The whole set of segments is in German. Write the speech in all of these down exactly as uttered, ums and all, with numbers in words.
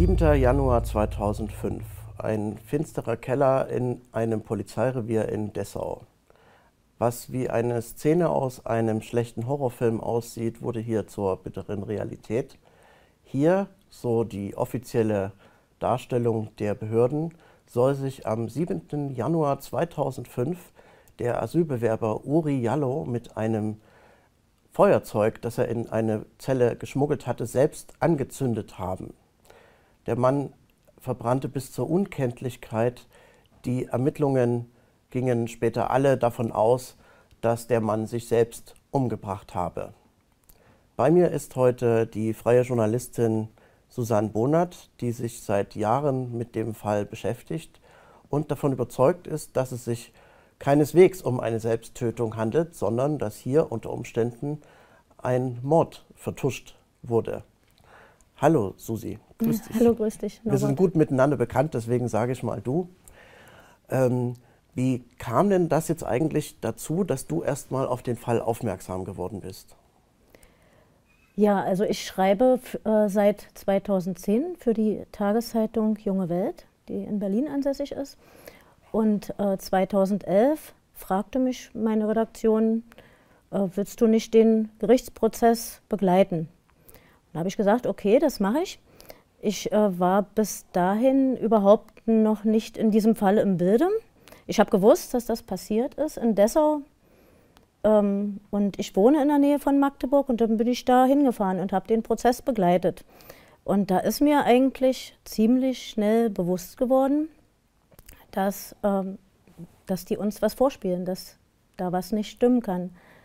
siebter Januar zweitausendfünf. Ein finsterer Keller in einem Polizeirevier in Dessau. Was wie eine Szene aus einem schlechten Horrorfilm aussieht, wurde hier zur bitteren Realität. Hier, so die offizielle Darstellung der Behörden, soll sich am siebten Januar zweitausendfünf der Asylbewerber Uri Jallo mit einem Feuerzeug, das er in eine Zelle geschmuggelt hatte, selbst angezündet haben. Der Mann verbrannte bis zur Unkenntlichkeit. Die Ermittlungen gingen später alle davon aus, dass der Mann sich selbst umgebracht habe. Bei mir ist heute die freie Journalistin Susanne Bonert, die sich seit Jahren mit dem Fall beschäftigt und davon überzeugt ist, dass es sich keineswegs um eine Selbsttötung handelt, sondern dass hier unter Umständen ein Mord vertuscht wurde. Hallo Susi, grüß dich. Hallo, grüß dich. Wir sind gut miteinander bekannt, deswegen sage ich mal du. Ähm, wie kam denn das jetzt eigentlich dazu, dass du erst mal auf den Fall aufmerksam geworden bist? Ja, also ich schreibe äh, seit zweitausendzehn für die Tageszeitung Junge Welt, die in Berlin ansässig ist. Und äh, zweitausendelf fragte mich meine Redaktion, äh, willst du nicht den Gerichtsprozess begleiten? Da habe ich gesagt, okay, das mache ich. Ich äh, war bis dahin überhaupt noch nicht in diesem Fall im Bilde. Ich habe gewusst, dass das passiert ist in Dessau. Ähm, und ich wohne in der Nähe von Magdeburg und dann bin ich da hingefahren und habe den Prozess begleitet. Und da ist mir eigentlich ziemlich schnell bewusst geworden, dass, ähm, dass die uns was vorspielen, dass da was nicht stimmen kann.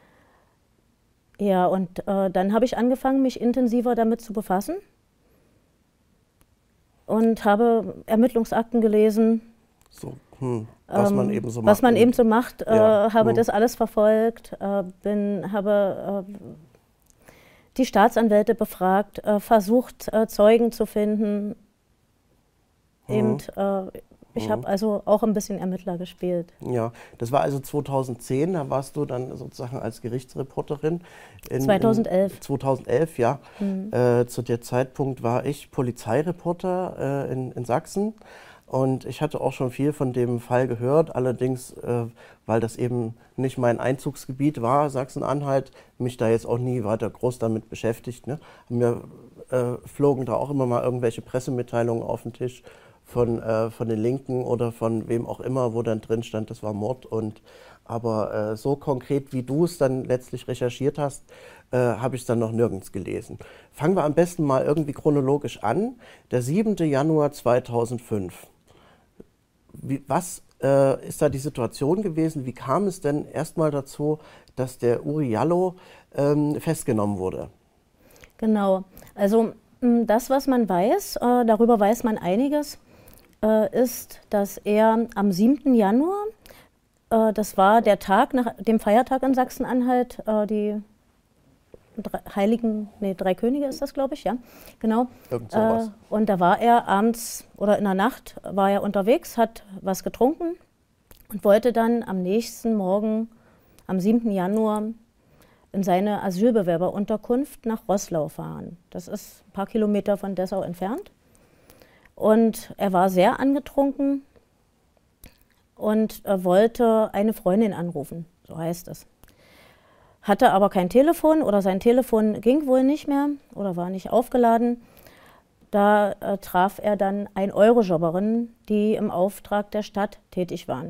Ja, und äh, dann habe ich angefangen, mich intensiver damit zu befassen und habe Ermittlungsakten gelesen. So, hm, was ähm, man eben so macht. Was man eben so macht, äh, ja, habe hm. das alles verfolgt, äh, bin, habe äh, die Staatsanwälte befragt, äh, versucht, äh, Zeugen zu finden. Hm. Eben, äh, Ich habe also auch ein bisschen Ermittler gespielt. Ja, das war also zweitausendzehn, da warst du dann sozusagen als Gerichtsreporterin. In, zweitausendelf. In zweitausendelf, ja. Mhm. Äh, zu dem Zeitpunkt war ich Polizeireporter äh, in, in Sachsen und ich hatte auch schon viel von dem Fall gehört, allerdings, äh, weil das eben nicht mein Einzugsgebiet war, Sachsen-Anhalt, mich da jetzt auch nie weiter groß damit beschäftigt. Ne? Mir äh, flogen da auch immer mal irgendwelche Pressemitteilungen auf den Tisch. Von, äh, von den Linken oder von wem auch immer, wo dann drin stand, das war Mord. Und, aber äh, so konkret, wie du es dann letztlich recherchiert hast, äh, habe ich es dann noch nirgends gelesen. Fangen wir am besten mal irgendwie chronologisch an. Der siebte Januar zweitausendfünf. Wie, was äh, ist da die Situation gewesen? Wie kam es denn erstmal dazu, dass der Uri Jallo ähm, festgenommen wurde? Genau, also das, was man weiß, äh, darüber weiß man einiges, ist, dass er am siebten Januar, äh, das war der Tag nach dem Feiertag in Sachsen-Anhalt, äh, die drei, Heiligen, nee, drei Könige ist das, glaube ich, ja, genau. Irgend sowas. Äh, und da war er abends oder in der Nacht war er unterwegs, hat was getrunken und wollte dann am nächsten Morgen, am siebten Januar, in seine Asylbewerberunterkunft nach Roßlau fahren. Das ist ein paar Kilometer von Dessau entfernt. Und er war sehr angetrunken und er wollte eine Freundin anrufen, so heißt es. Hatte aber kein Telefon oder sein Telefon ging wohl nicht mehr oder war nicht aufgeladen. Da äh, traf er dann ein-Euro-Jobberinnen, die im Auftrag der Stadt tätig waren.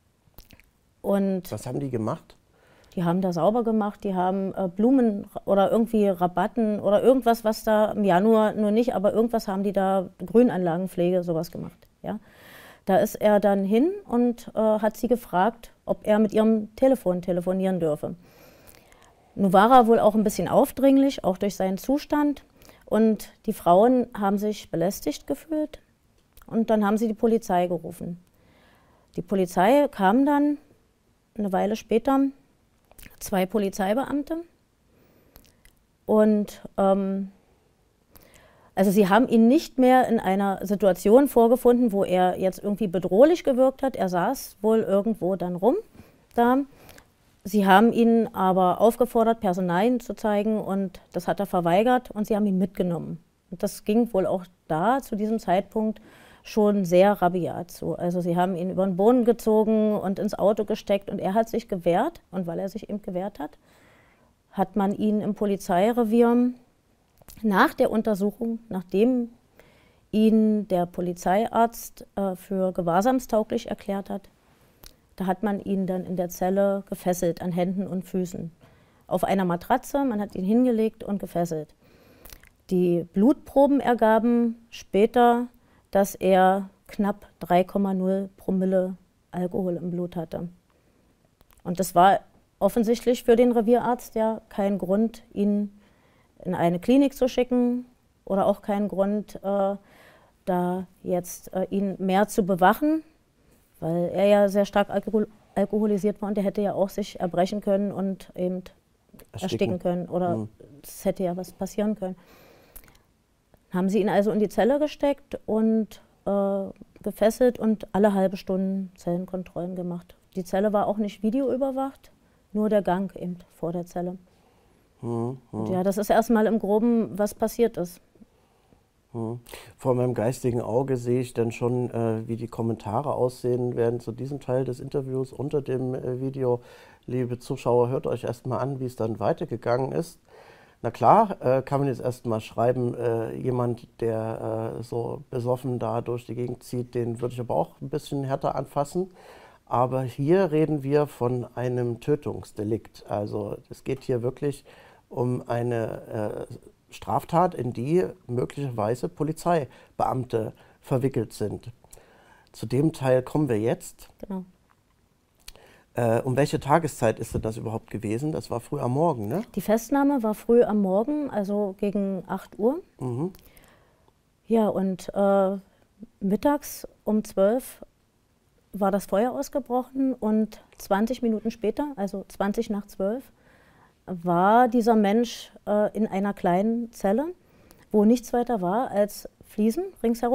Und was haben die gemacht? Die haben da sauber gemacht, die haben äh, Blumen oder irgendwie Rabatten oder irgendwas, was da im Januar nur nicht, aber irgendwas haben die da, Grünanlagenpflege, sowas gemacht. Ja. Da ist er dann hin und äh, hat sie gefragt, ob er mit ihrem Telefon telefonieren dürfe. Nun war er wohl auch ein bisschen aufdringlich, auch durch seinen Zustand. Und die Frauen haben sich belästigt gefühlt und dann haben sie die Polizei gerufen. Die Polizei kam dann eine Weile später, zwei Polizeibeamte und ähm, also sie haben ihn nicht mehr in einer Situation vorgefunden, wo er jetzt irgendwie bedrohlich gewirkt hat. Er saß wohl irgendwo dann rum da. Sie haben ihn aber aufgefordert, Personalien zu zeigen und das hat er verweigert und sie haben ihn mitgenommen. Und das ging wohl auch da zu diesem Zeitpunkt schon sehr rabiat zu. Also sie haben ihn über den Boden gezogen und ins Auto gesteckt und er hat sich gewehrt. Und weil er sich eben gewehrt hat, hat man ihn im Polizeirevier nach der Untersuchung, nachdem ihn der Polizeiarzt äh, für gewahrsamstauglich erklärt hat, da hat man ihn dann in der Zelle gefesselt an Händen und Füßen. Auf einer Matratze, man hat ihn hingelegt und gefesselt. Die Blutproben ergaben später, dass er knapp drei Komma null Promille Alkohol im Blut hatte. Und das war offensichtlich für den Revierarzt ja kein Grund, ihn in eine Klinik zu schicken oder auch kein Grund, äh, da jetzt äh, ihn mehr zu bewachen, weil er ja sehr stark alkohol alkoholisiert war und er hätte ja auch sich erbrechen können und eben ersticken, ersticken können oder mhm. es hätte ja was passieren können. Haben sie ihn also in die Zelle gesteckt und äh, gefesselt und alle halbe Stunden Zellenkontrollen gemacht. Die Zelle war auch nicht videoüberwacht, nur der Gang eben vor der Zelle. Mhm. Und ja, das ist erstmal im Groben, was passiert ist. Mhm. Vor meinem geistigen Auge sehe ich dann schon, äh, wie die Kommentare aussehen werden zu diesem Teil des Interviews unter dem äh, Video. Liebe Zuschauer, hört euch erstmal an, wie es dann weitergegangen ist. Na klar, äh, kann man jetzt erstmal schreiben, äh, jemand, der äh, so besoffen da durch die Gegend zieht, den würde ich aber auch ein bisschen härter anfassen. Aber hier reden wir von einem Tötungsdelikt. Also es geht hier wirklich um eine äh, Straftat, in die möglicherweise Polizeibeamte verwickelt sind. Zu dem Teil kommen wir jetzt. Genau. Äh, um welche Tageszeit ist denn das überhaupt gewesen? Das war früh am Morgen, ne? Die Festnahme war früh am Morgen, also gegen acht Uhr. Mhm. Ja, und äh, mittags um zwölf war das Feuer ausgebrochen und zwanzig Minuten später, also zwanzig nach zwölf, war dieser Mensch äh, in einer kleinen Zelle, wo nichts weiter war als Fliesen ringsherum,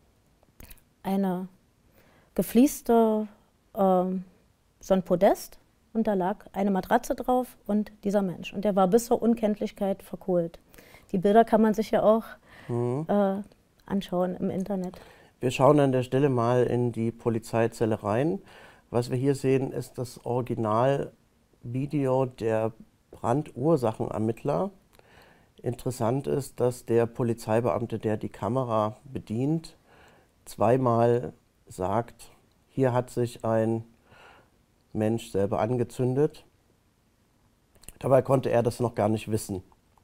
eine geflieste äh, so ein Podest und da lag eine Matratze drauf und dieser Mensch. Und der war bis zur Unkenntlichkeit verkohlt. Die Bilder kann man sich ja auch mhm. äh, anschauen im Internet. Wir schauen an der Stelle mal in die Polizeizelle rein. Was wir hier sehen, ist das Originalvideo der Brandursachenermittler. Interessant ist, dass der Polizeibeamte, der die Kamera bedient, zweimal sagt, hier hat sich ein Mensch selber angezündet. Dabei konnte er das noch gar nicht wissen.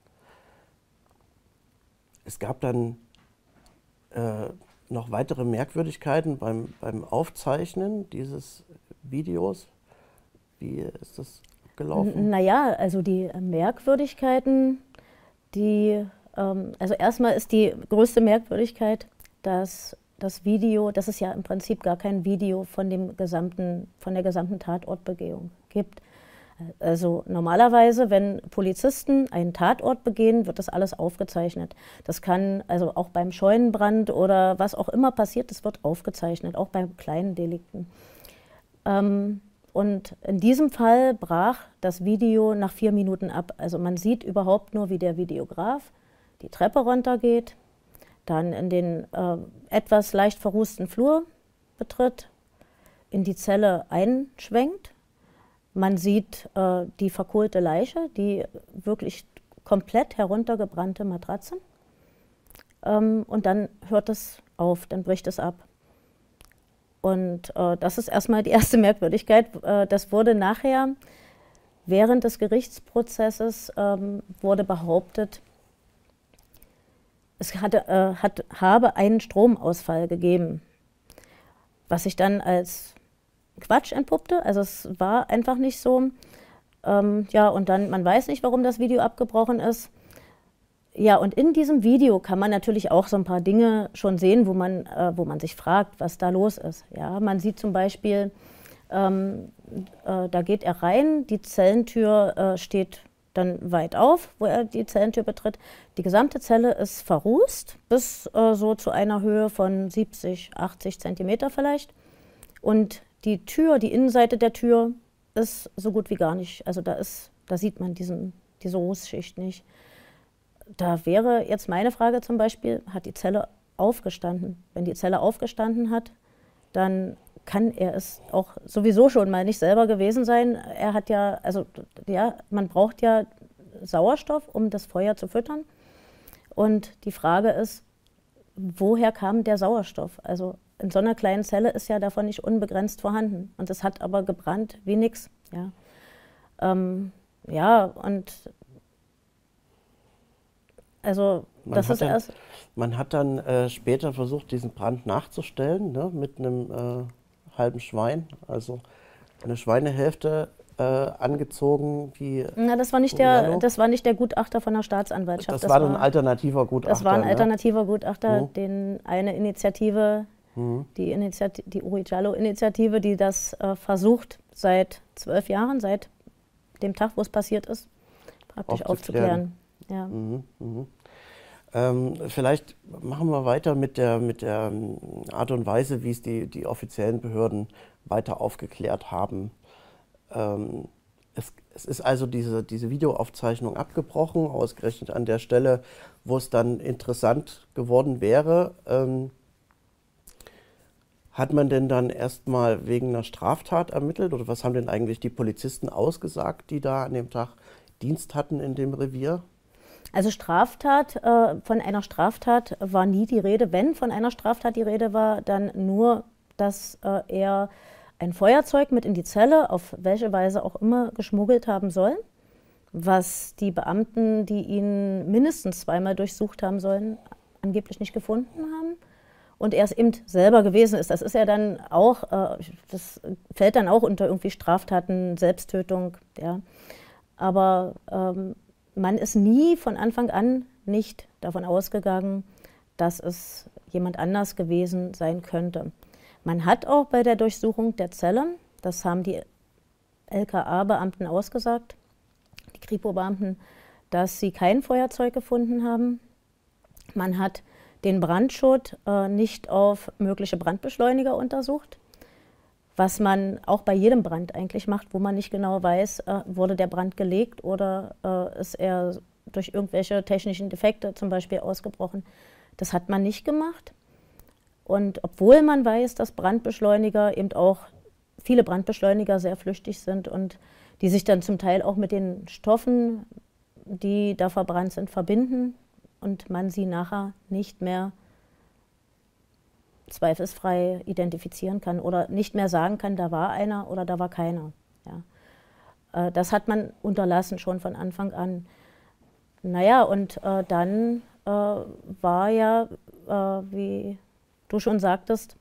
Es gab dann äh, noch weitere Merkwürdigkeiten beim, beim Aufzeichnen dieses Videos. Wie ist das gelaufen? Naja, also die Merkwürdigkeiten, die, ähm, also erstmal ist die größte Merkwürdigkeit, dass das Video, dass es ja im Prinzip gar kein Video von, dem gesamten, von der gesamten Tatortbegehung gibt. Also normalerweise, wenn Polizisten einen Tatort begehen, wird das alles aufgezeichnet. Das kann also auch beim Scheunenbrand oder was auch immer passiert, das wird aufgezeichnet, auch bei kleinen Delikten. Ähm, und in diesem Fall brach das Video nach vier Minuten ab. Also man sieht überhaupt nur, wie der Videograf die Treppe runtergeht, dann in den äh, etwas leicht verrußten Flur betritt, in die Zelle einschwenkt. Man sieht äh, die verkohlte Leiche, die wirklich komplett heruntergebrannte Matratze. Ähm, und dann hört es auf, dann bricht es ab. Und äh, das ist erstmal die erste Merkwürdigkeit. Äh, das wurde nachher, während des Gerichtsprozesses, ähm, wurde behauptet, es hatte, äh, hat, habe einen Stromausfall gegeben, was sich dann als Quatsch entpuppte. Also es war einfach nicht so. Ähm, ja, und dann, man weiß nicht, warum das Video abgebrochen ist. Ja, und in diesem Video kann man natürlich auch so ein paar Dinge schon sehen, wo man, äh, wo man sich fragt, was da los ist. Ja, man sieht zum Beispiel, ähm, äh, da geht er rein, die Zellentür äh, steht dann weit auf, wo er die Zellentür betritt. Die gesamte Zelle ist verrußt, bis äh, so zu einer Höhe von siebzig, achtzig Zentimeter vielleicht. Und die Tür, die Innenseite der Tür ist so gut wie gar nicht, also da, ist, da sieht man diesen, diese Rußschicht nicht. da wäre jetzt meine Frage zum Beispiel, hat die Zelle aufgestanden? Wenn die Zelle aufgestanden hat, dann kann er es auch sowieso schon mal nicht selber gewesen sein. Er hat ja, also ja, man braucht ja Sauerstoff, um das Feuer zu füttern. Und die Frage ist, woher kam der Sauerstoff? Also in so einer kleinen Zelle ist ja davon nicht unbegrenzt vorhanden. Und es hat aber gebrannt wie nix. Ja, ähm, ja und also Man das hat ist dann, erst... man hat dann äh, später versucht, diesen Brand nachzustellen, ne, mit einem äh, halben Schwein, also eine Schweinehälfte äh, angezogen. Wie Na, das war nicht der, das war nicht der Gutachter von der Staatsanwaltschaft. Das, das war ein alternativer Gutachter. Das war ein alternativer ne? Gutachter, Mhm. den eine Initiative, Mhm. die, Initiative, die Uri Jallo-Initiative, die das äh, versucht seit zwölf Jahren, seit dem Tag, wo es passiert ist, praktisch aufzuklären. aufzuklären. Ja. Mhm. Mhm. Ähm, vielleicht machen wir weiter mit der, mit der Art und Weise, wie es die, die offiziellen Behörden weiter aufgeklärt haben. Ähm, es, es ist also diese, diese Videoaufzeichnung abgebrochen, ausgerechnet an der Stelle, wo es dann interessant geworden wäre. Ähm, hat man denn dann erstmal wegen einer Straftat ermittelt oder was haben denn eigentlich die Polizisten ausgesagt, die da an dem Tag Dienst hatten in dem Revier? Also Straftat, äh, von einer Straftat war nie die Rede. Wenn von einer Straftat die Rede war, dann nur, dass äh, er ein Feuerzeug mit in die Zelle, auf welche Weise auch immer, geschmuggelt haben soll, was die Beamten, die ihn mindestens zweimal durchsucht haben sollen, angeblich nicht gefunden haben. Und er es eben selber gewesen ist. Das ist ja dann auch, äh, das fällt dann auch unter irgendwie Straftaten, Selbsttötung. Ja. Aber ähm, man ist nie von Anfang an nicht davon ausgegangen, dass es jemand anders gewesen sein könnte. Man hat auch bei der Durchsuchung der Zelle, das haben die L K A-Beamten ausgesagt, die Kripo-Beamten, dass sie kein Feuerzeug gefunden haben. Man hat den Brandschutt äh, nicht auf mögliche Brandbeschleuniger untersucht, was man auch bei jedem Brand eigentlich macht, wo man nicht genau weiß, äh, wurde der Brand gelegt oder äh, ist er durch irgendwelche technischen Defekte zum Beispiel ausgebrochen. Das hat man nicht gemacht. Und obwohl man weiß, dass Brandbeschleuniger eben auch, viele Brandbeschleuniger sehr flüchtig sind und die sich dann zum Teil auch mit den Stoffen, die da verbrannt sind, verbinden und man sie nachher nicht mehr zweifelsfrei identifizieren kann oder nicht mehr sagen kann, da war einer oder da war keiner. Ja. Äh, das hat man unterlassen schon von Anfang an. Naja, und äh, dann äh, war ja, äh, wie du schon sagtest,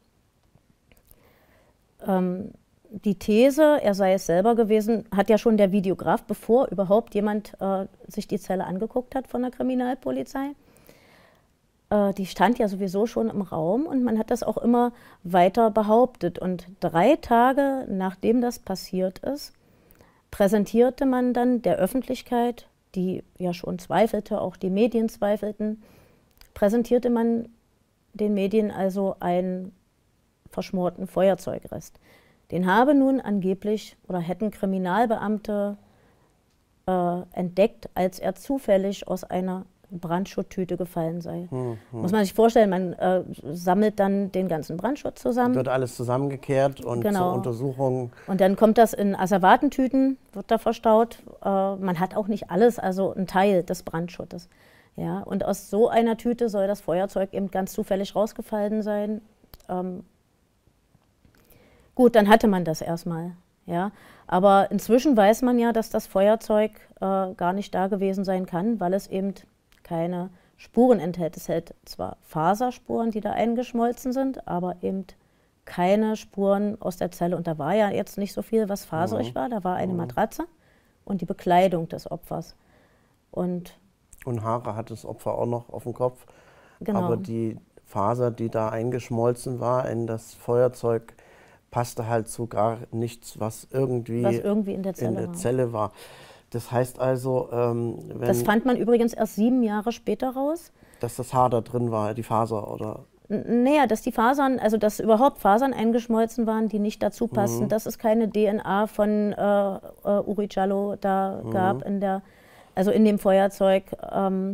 ähm, die These, er sei es selber gewesen, hat ja schon der Videograf, bevor überhaupt jemand äh, sich die Zelle angeguckt hat von der Kriminalpolizei. Äh, die stand ja sowieso schon im Raum und man hat das auch immer weiter behauptet. Und drei Tage nachdem das passiert ist, präsentierte man dann der Öffentlichkeit, die ja schon zweifelte, auch die Medien zweifelten, präsentierte man den Medien also einen verschmorten Feuerzeugrest. Den habe nun angeblich oder hätten Kriminalbeamte äh, entdeckt, als er zufällig aus einer Brandschutttüte gefallen sei. Hm, hm. Muss man sich vorstellen, man äh, sammelt dann den ganzen Brandschutt zusammen. Wird alles zusammengekehrt und genau. zur Untersuchung. Und dann kommt das in Asservatentüten, wird da verstaut. Äh, man hat auch nicht alles, also ein Teil des Brandschuttes. Ja, und aus so einer Tüte soll das Feuerzeug eben ganz zufällig rausgefallen sein. Ähm, Gut, dann hatte man das erstmal. Ja. Aber inzwischen weiß man ja, dass das Feuerzeug äh, gar nicht da gewesen sein kann, weil es eben keine Spuren enthält. Es hält zwar Faserspuren, die da eingeschmolzen sind, aber eben keine Spuren aus der Zelle. Und da war ja jetzt nicht so viel, was faserig mhm. war. Da war eine mhm. Matratze und die Bekleidung des Opfers. Und, und Haare hat das Opfer auch noch auf dem Kopf. Genau. Aber die Faser, die da eingeschmolzen war in das Feuerzeug, passte halt zu gar nichts, was irgendwie, was irgendwie in der Zelle, in der war. Zelle war. Das heißt also, ähm, wenn das fand man übrigens erst sieben Jahre später raus. Dass das Haar da drin war, die Faser, oder? N naja, dass die Fasern, also dass überhaupt Fasern eingeschmolzen waren, die nicht dazu passten, mhm. dass es keine D N A von äh, äh, Uri Jallo da mhm. gab in der, also in dem Feuerzeug. Ähm,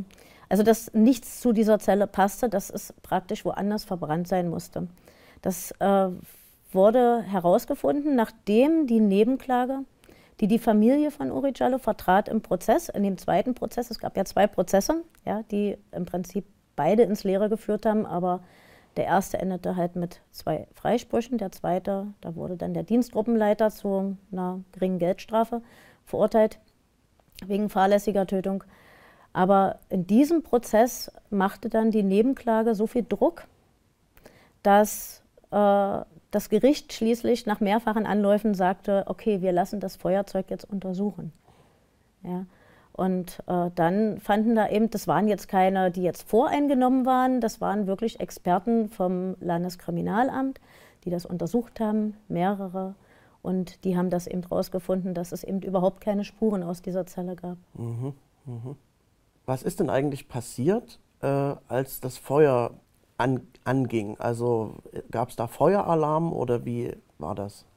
Also dass nichts zu dieser Zelle passte, dass es praktisch woanders verbrannt sein musste. Das äh, wurde herausgefunden, nachdem die Nebenklage, die die Familie von Uri Jallo vertrat im Prozess, in dem zweiten Prozess, es gab ja zwei Prozesse, ja, die im Prinzip beide ins Leere geführt haben, aber der erste endete halt mit zwei Freisprüchen, der zweite, da wurde dann der Dienstgruppenleiter zu einer geringen Geldstrafe verurteilt, wegen fahrlässiger Tötung. Aber in diesem Prozess machte dann die Nebenklage so viel Druck, dass äh, das Gericht schließlich nach mehrfachen Anläufen sagte, okay, wir lassen das Feuerzeug jetzt untersuchen. Ja. Und äh, dann fanden da eben, das waren jetzt keine, die jetzt voreingenommen waren, das waren wirklich Experten vom Landeskriminalamt, die das untersucht haben, mehrere. Und die haben das eben rausgefunden, dass es eben überhaupt keine Spuren aus dieser Zelle gab. Mhm, mhm. Was ist denn eigentlich passiert, äh, als das Feuer an, anging? Also gab es da Feueralarm oder wie war das?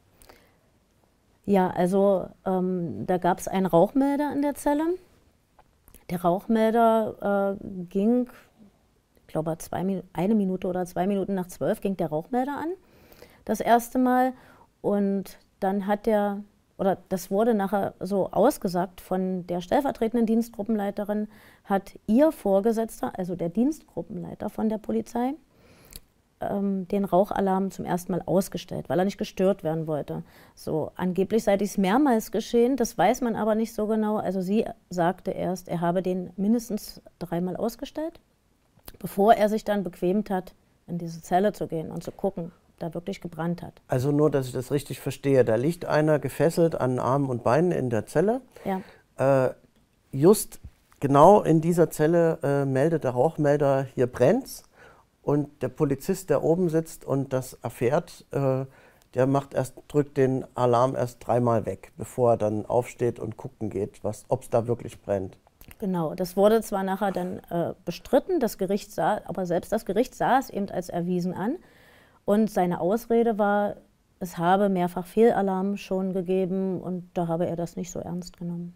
Ja, also ähm, da gab es einen Rauchmelder in der Zelle. Der Rauchmelder äh, ging, ich glaube, zwei, eine Minute oder zwei Minuten nach zwölf ging der Rauchmelder an, das erste Mal. Und dann hat der, oder das wurde nachher so ausgesagt von der stellvertretenden Dienstgruppenleiterin, hat ihr Vorgesetzter, also der Dienstgruppenleiter von der Polizei, ähm, den Rauchalarm zum ersten Mal ausgestellt, weil er nicht gestört werden wollte. So, angeblich sei dies mehrmals geschehen, das weiß man aber nicht so genau. Also sie sagte erst, er habe den mindestens dreimal ausgestellt, bevor er sich dann bequemt hat, in diese Zelle zu gehen und zu gucken, ob da wirklich gebrannt hat. Also nur, dass ich das richtig verstehe, da liegt einer gefesselt an Armen und Beinen in der Zelle. Ja. Äh, just genau in dieser Zelle äh, meldet der Rauchmelder, hier brennt's. Und der Polizist, der oben sitzt und das erfährt, äh, der macht erst, drückt den Alarm erst dreimal weg, bevor er dann aufsteht und gucken geht, ob es da wirklich brennt. Genau, das wurde zwar nachher dann äh, bestritten, das Gericht sah, aber selbst das Gericht sah es eben als erwiesen an. Und seine Ausrede war, es habe mehrfach Fehlalarm schon gegeben und da habe er das nicht so ernst genommen.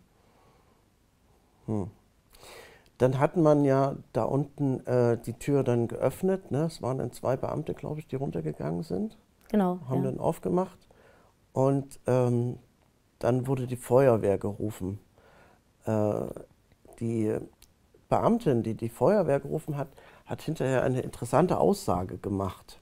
Hm. Dann hat man ja da unten äh, die Tür dann geöffnet. Ne? Es waren dann zwei Beamte, glaube ich, die runtergegangen sind. Genau. Haben ja. dann aufgemacht und ähm, dann wurde die Feuerwehr gerufen. Äh, die Beamtin, die die Feuerwehr gerufen hat, hat hinterher eine interessante Aussage gemacht.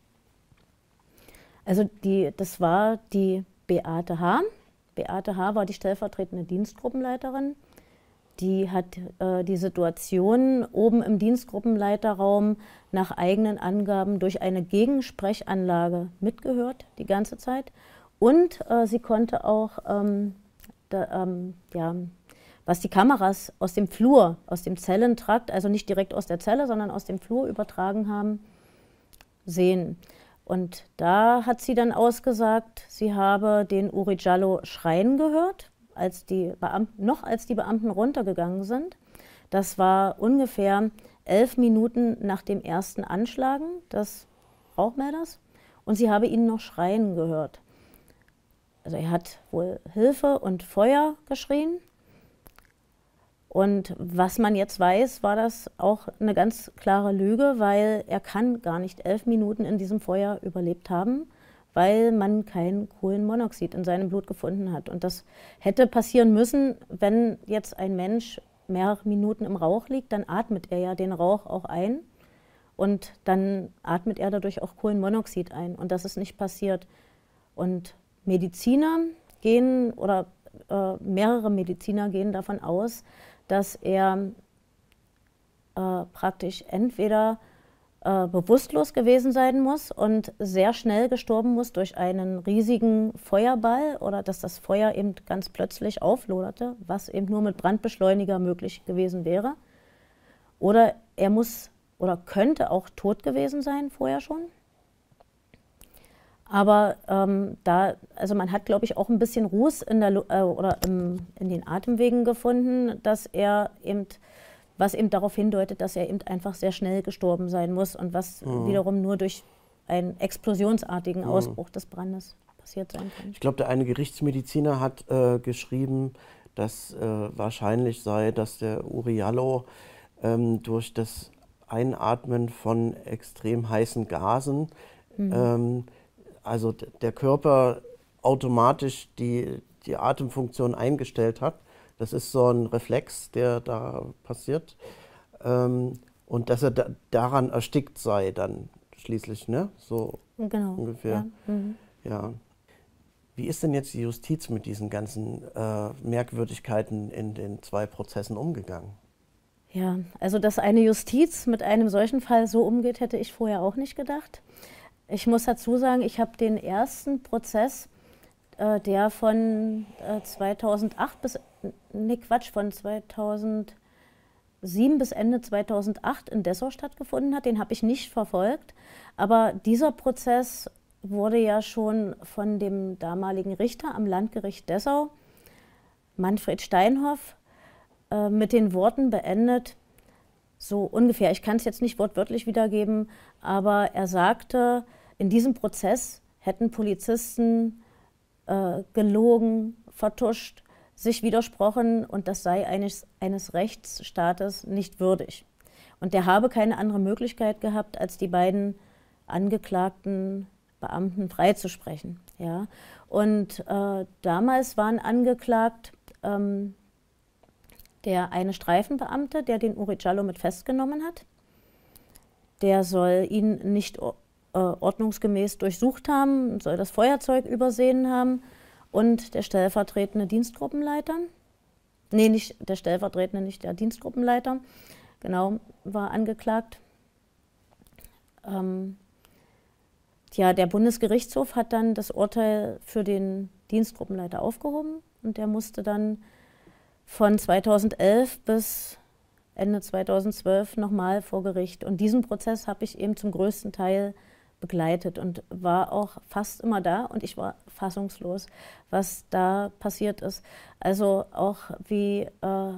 Also die, das war die Beate H. Beate H. war die stellvertretende Dienstgruppenleiterin. Die hat äh, die Situation oben im Dienstgruppenleiterraum nach eigenen Angaben durch eine Gegensprechanlage mitgehört, die ganze Zeit. Und äh, sie konnte auch, ähm, da, ähm, ja, was die Kameras aus dem Flur, aus dem Zellentrakt, also nicht direkt aus der Zelle, sondern aus dem Flur übertragen haben, sehen. Und da hat sie dann ausgesagt, sie habe den Uri Jallo schreien gehört, als die Beamten, noch als die Beamten runtergegangen sind. Das war ungefähr elf Minuten nach dem ersten Anschlagen des Rauchmelders und sie habe ihn noch schreien gehört. Also er hat wohl Hilfe und Feuer geschrien. Und was man jetzt weiß, war das auch eine ganz klare Lüge, weil er kann gar nicht elf Minuten in diesem Feuer überlebt haben, weil man kein Kohlenmonoxid in seinem Blut gefunden hat. Und das hätte passieren müssen, wenn jetzt ein Mensch mehrere Minuten im Rauch liegt, dann atmet er ja den Rauch auch ein und dann atmet er dadurch auch Kohlenmonoxid ein. Und das ist nicht passiert. Und Mediziner gehen, oder äh, mehrere Mediziner gehen davon aus, dass er äh, praktisch entweder äh, bewusstlos gewesen sein muss und sehr schnell gestorben muss durch einen riesigen Feuerball oder dass das Feuer eben ganz plötzlich aufloderte, was eben nur mit Brandbeschleuniger möglich gewesen wäre. Oder er muss oder könnte auch tot gewesen sein vorher schon. Aber ähm, da, also man hat, glaube ich, auch ein bisschen Ruß in, der, äh, oder im, in den Atemwegen gefunden, dass er eben, was eben darauf hindeutet, dass er eben einfach sehr schnell gestorben sein muss und was mhm. wiederum nur durch einen explosionsartigen Ausbruch mhm. des Brandes passiert sein kann. Ich glaube, der eine Gerichtsmediziner hat äh, geschrieben, dass äh, wahrscheinlich sei, dass der Uri Jallo ähm, durch das Einatmen von extrem heißen Gasen, Mhm. ähm, also der Körper automatisch die, die Atemfunktion eingestellt hat. Das ist so ein Reflex, der da passiert. Ähm, und dass er da, daran erstickt sei dann schließlich, ne? So Genau, ungefähr. ja. Mhm. Ja. Wie ist denn jetzt die Justiz mit diesen ganzen äh, Merkwürdigkeiten in den zwei Prozessen umgegangen? Ja, also dass eine Justiz mit einem solchen Fall so umgeht, hätte ich vorher auch nicht gedacht. Ich muss dazu sagen, ich habe den ersten Prozess, äh, der von äh, zweitausendacht bis, ne Quatsch, von zweitausendsieben bis Ende zweitausendacht in Dessau stattgefunden hat, den habe ich nicht verfolgt. Aber dieser Prozess wurde ja schon von dem damaligen Richter am Landgericht Dessau, Manfred Steinhoff, äh, mit den Worten beendet, so ungefähr, ich kann es jetzt nicht wortwörtlich wiedergeben, aber er sagte, in diesem Prozess hätten Polizisten äh, gelogen, vertuscht, sich widersprochen und das sei eines, eines Rechtsstaates nicht würdig. Und der habe keine andere Möglichkeit gehabt, als die beiden angeklagten Beamten freizusprechen. Ja? Und äh, damals waren angeklagt ähm, der eine Streifenbeamte, der den Uri Giallo mit festgenommen hat. Der soll ihn nicht äh, ordnungsgemäß durchsucht haben, soll das Feuerzeug übersehen haben. Und der stellvertretende Dienstgruppenleiter, nee, nicht der stellvertretende, nicht der Dienstgruppenleiter, genau, war angeklagt. Ähm, ja, der Bundesgerichtshof hat dann das Urteil für den Dienstgruppenleiter aufgehoben und der musste dann von zweitausendelf bis Ende zweitausendzwölf nochmal vor Gericht. Und diesen Prozess habe ich eben zum größten Teil begleitet und war auch fast immer da und ich war fassungslos, was da passiert ist. Also auch wie, äh,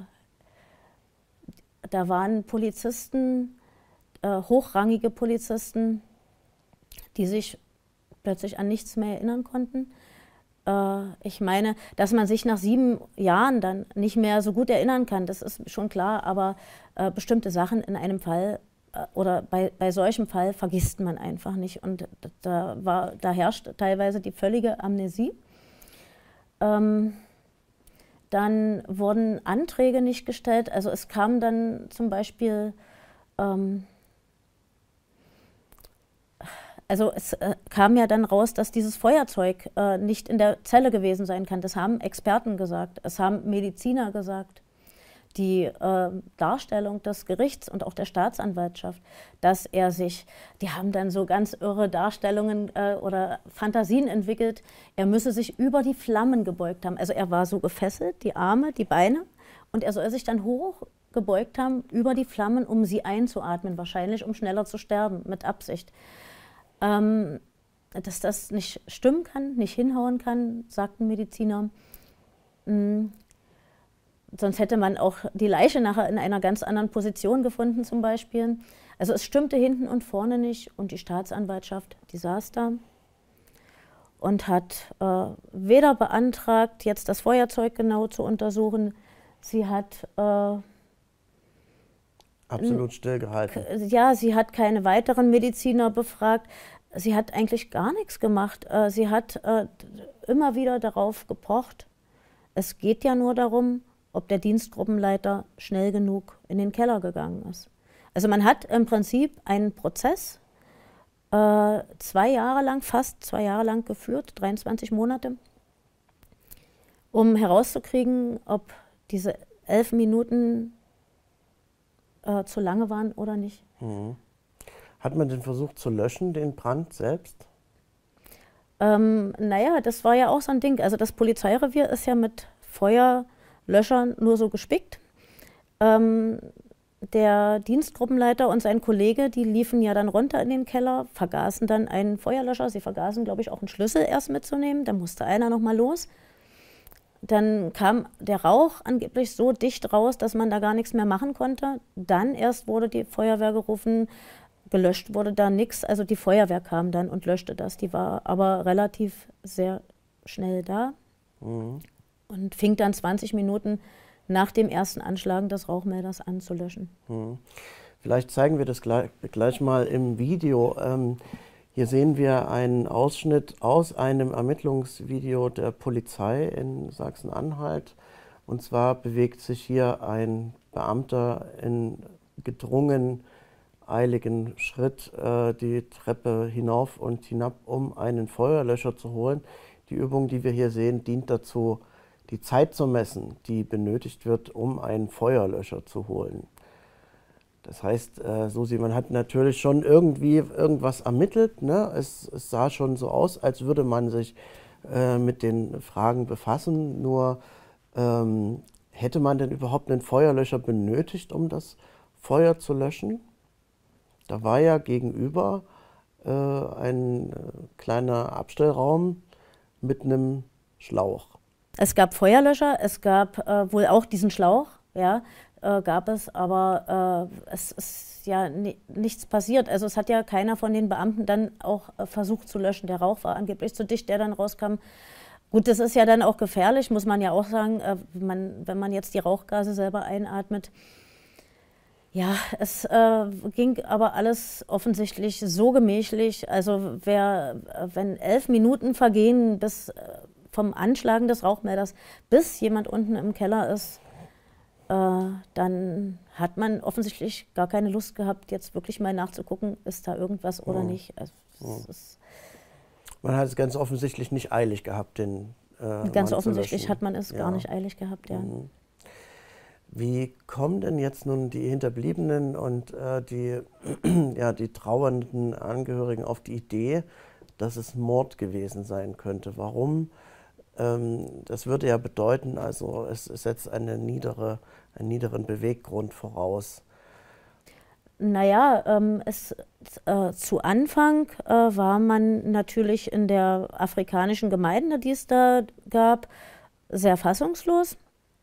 da waren Polizisten, äh, hochrangige Polizisten, die sich plötzlich an nichts mehr erinnern konnten. Ich meine, dass man sich nach sieben Jahren dann nicht mehr so gut erinnern kann, das ist schon klar, aber äh, bestimmte Sachen in einem Fall äh, oder bei, bei solchem Fall vergisst man einfach nicht. Und da, war, da herrscht teilweise die völlige Amnesie. Ähm, dann wurden Anträge nicht gestellt, also es kam dann zum Beispiel ähm, Also es äh, kam ja dann raus, dass dieses Feuerzeug äh, nicht in der Zelle gewesen sein kann. Das haben Experten gesagt, es haben Mediziner gesagt. Die äh, Darstellung des Gerichts und auch der Staatsanwaltschaft, dass er sich, die haben dann so ganz irre Darstellungen äh, oder Fantasien entwickelt, er müsse sich über die Flammen gebeugt haben. Also er war so gefesselt, die Arme, die Beine, und er soll sich dann hoch gebeugt haben über die Flammen, um sie einzuatmen, wahrscheinlich um schneller zu sterben, mit Absicht. Ähm, dass das nicht stimmen kann, nicht hinhauen kann, sagten Mediziner. Mhm. Sonst hätte man auch die Leiche nachher in einer ganz anderen Position gefunden zum Beispiel. Also es stimmte hinten und vorne nicht und die Staatsanwaltschaft, die saß da und hat äh, weder beantragt, jetzt das Feuerzeug genau zu untersuchen, sie hat äh, absolut stillgehalten. Ja, sie hat keine weiteren Mediziner befragt. Sie hat eigentlich gar nichts gemacht. Sie hat äh, immer wieder darauf gepocht, es geht ja nur darum, ob der Dienstgruppenleiter schnell genug in den Keller gegangen ist. Also man hat im Prinzip einen Prozess äh, zwei Jahre lang, fast zwei Jahre lang geführt, dreiundzwanzig Monate, um herauszukriegen, ob diese elf Minuten äh, zu lange waren oder nicht. Mhm. Hat man den versucht zu löschen, den Brand selbst? Ähm, naja, das war ja auch so ein Ding. Also das Polizeirevier ist ja mit Feuerlöschern nur so gespickt. Ähm, der Dienstgruppenleiter und sein Kollege, die liefen ja dann runter in den Keller, vergaßen dann einen Feuerlöscher. Sie vergaßen, glaube ich, auch einen Schlüssel erst mitzunehmen. Da musste einer noch mal los. Dann kam der Rauch angeblich so dicht raus, dass man da gar nichts mehr machen konnte. Dann erst wurde die Feuerwehr gerufen. Gelöscht wurde da nichts, also die Feuerwehr kam dann und löschte das. Die war aber relativ sehr schnell da mhm. und fing dann zwanzig Minuten nach dem ersten Anschlagen des Rauchmelders anzulöschen. Hm. Vielleicht zeigen wir das gleich, gleich mal im Video. Ähm, hier sehen wir einen Ausschnitt aus einem Ermittlungsvideo der Polizei in Sachsen-Anhalt. Und zwar bewegt sich hier ein Beamter in gedrungen, eiligen Schritt äh, die Treppe hinauf und hinab, um einen Feuerlöscher zu holen. Die Übung, die wir hier sehen, dient dazu, die Zeit zu messen, die benötigt wird, um einen Feuerlöscher zu holen. Das heißt, äh, Susi, man hat natürlich schon irgendwie irgendwas ermittelt. Ne? Es, es sah schon so aus, als würde man sich äh, mit den Fragen befassen. Nur ähm, hätte man denn überhaupt einen Feuerlöscher benötigt, um das Feuer zu löschen? Da war ja gegenüber äh, ein äh, kleiner Abstellraum mit einem Schlauch. Es gab Feuerlöscher, es gab äh, wohl auch diesen Schlauch, ja, äh, gab es, aber äh, es ist ja ni nichts passiert. Also es hat ja keiner von den Beamten dann auch äh, versucht zu löschen. Der Rauch war angeblich so dicht, der dann rauskam. Gut, das ist ja dann auch gefährlich, muss man ja auch sagen, äh, man, wenn man jetzt die Rauchgase selber einatmet. Ja, es äh, ging aber alles offensichtlich so gemächlich. Also wer, wenn elf Minuten vergehen bis äh, vom Anschlagen des Rauchmelders, bis jemand unten im Keller ist, äh, dann hat man offensichtlich gar keine Lust gehabt, jetzt wirklich mal nachzugucken, ist da irgendwas oder Mhm. nicht. Also, Mhm. ist Man hat es ganz offensichtlich nicht eilig gehabt, den äh, ganz Mann offensichtlich zu löschen. hat man es Ja. gar nicht eilig gehabt, ja. Mhm. Wie kommen denn jetzt nun die Hinterbliebenen und äh, die, ja, die trauernden Angehörigen auf die Idee, dass es Mord gewesen sein könnte? Warum? Ähm, das würde ja bedeuten, also es, es setzt eine niedere, einen niederen Beweggrund voraus. Naja, ähm, es, äh, zu Anfang äh, war man natürlich in der afrikanischen Gemeinde, die es da gab, sehr fassungslos.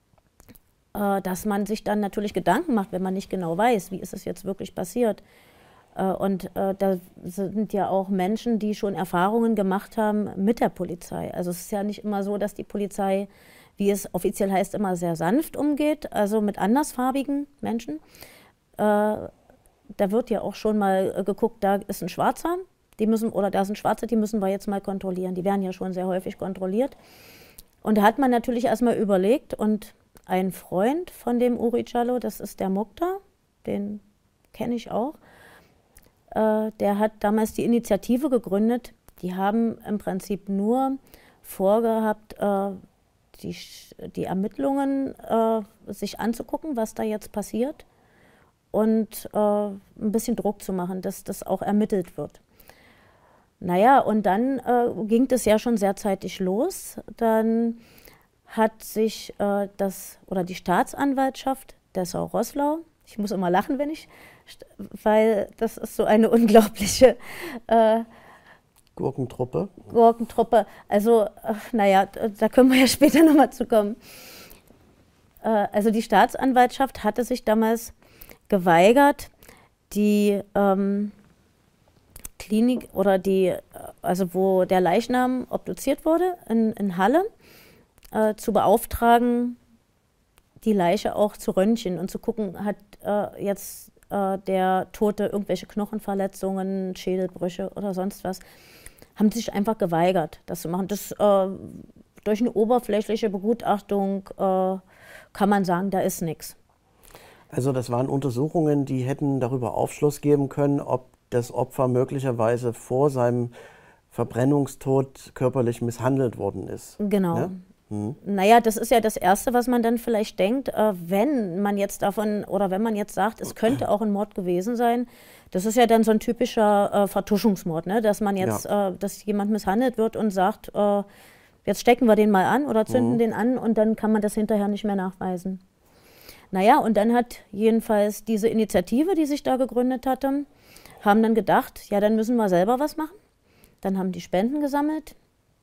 Äh, dass man sich dann natürlich Gedanken macht, wenn man nicht genau weiß, wie ist es jetzt wirklich passiert. Äh, und äh, da sind ja auch Menschen, die schon Erfahrungen gemacht haben mit der Polizei. Also es ist ja nicht immer so, dass die Polizei, wie es offiziell heißt, immer sehr sanft umgeht, also mit andersfarbigen Menschen. Äh, da wird ja auch schon mal geguckt, da ist ein Schwarzer, die müssen, oder da sind Schwarze, die müssen wir jetzt mal kontrollieren. Die werden ja schon sehr häufig kontrolliert. Und da hat man natürlich erstmal überlegt, und ein Freund von dem Uri Jallo, das ist der Mukhtar, den kenne ich auch, äh, der hat damals die Initiative gegründet. Die haben im Prinzip nur vorgehabt, äh, die, die Ermittlungen äh, sich anzugucken, was da jetzt passiert, und äh, ein bisschen Druck zu machen, dass das auch ermittelt wird. Naja, und dann äh, ging das ja schon sehr zeitig los. Dann hat sich äh, das, oder die Staatsanwaltschaft Dessau-Roßlau, ich muss immer lachen, wenn ich, weil das ist so eine unglaubliche äh, Gurkentruppe. Gurkentruppe. Also, äh, naja, da können wir ja später nochmal zu kommen. Äh, also die Staatsanwaltschaft hatte sich damals geweigert, die ähm, Klinik oder die, also wo der Leichnam obduziert wurde in, in Halle, äh, zu beauftragen, die Leiche auch zu röntgen und zu gucken, hat äh, jetzt äh, der Tote irgendwelche Knochenverletzungen, Schädelbrüche oder sonst was. Haben sich einfach geweigert, das zu machen. Das, äh, durch eine oberflächliche Begutachtung äh, kann man sagen, da ist nichts. Also das waren Untersuchungen, die hätten darüber Aufschluss geben können, ob das Opfer möglicherweise vor seinem Verbrennungstod körperlich misshandelt worden ist. Genau. Ja? Hm. Naja, das ist ja das Erste, was man dann vielleicht denkt, äh, wenn man jetzt davon, oder wenn man jetzt sagt, es könnte auch ein Mord gewesen sein. Das ist ja dann so ein typischer äh, Vertuschungsmord, ne? Dass man jetzt, ja. äh, dass jemand misshandelt wird und sagt, äh, jetzt stecken wir den mal an oder zünden mhm. den an, und dann kann man das hinterher nicht mehr nachweisen. Naja, und dann hat jedenfalls diese Initiative, die sich da gegründet hatte, haben dann gedacht, ja, dann müssen wir selber was machen. Dann haben die Spenden gesammelt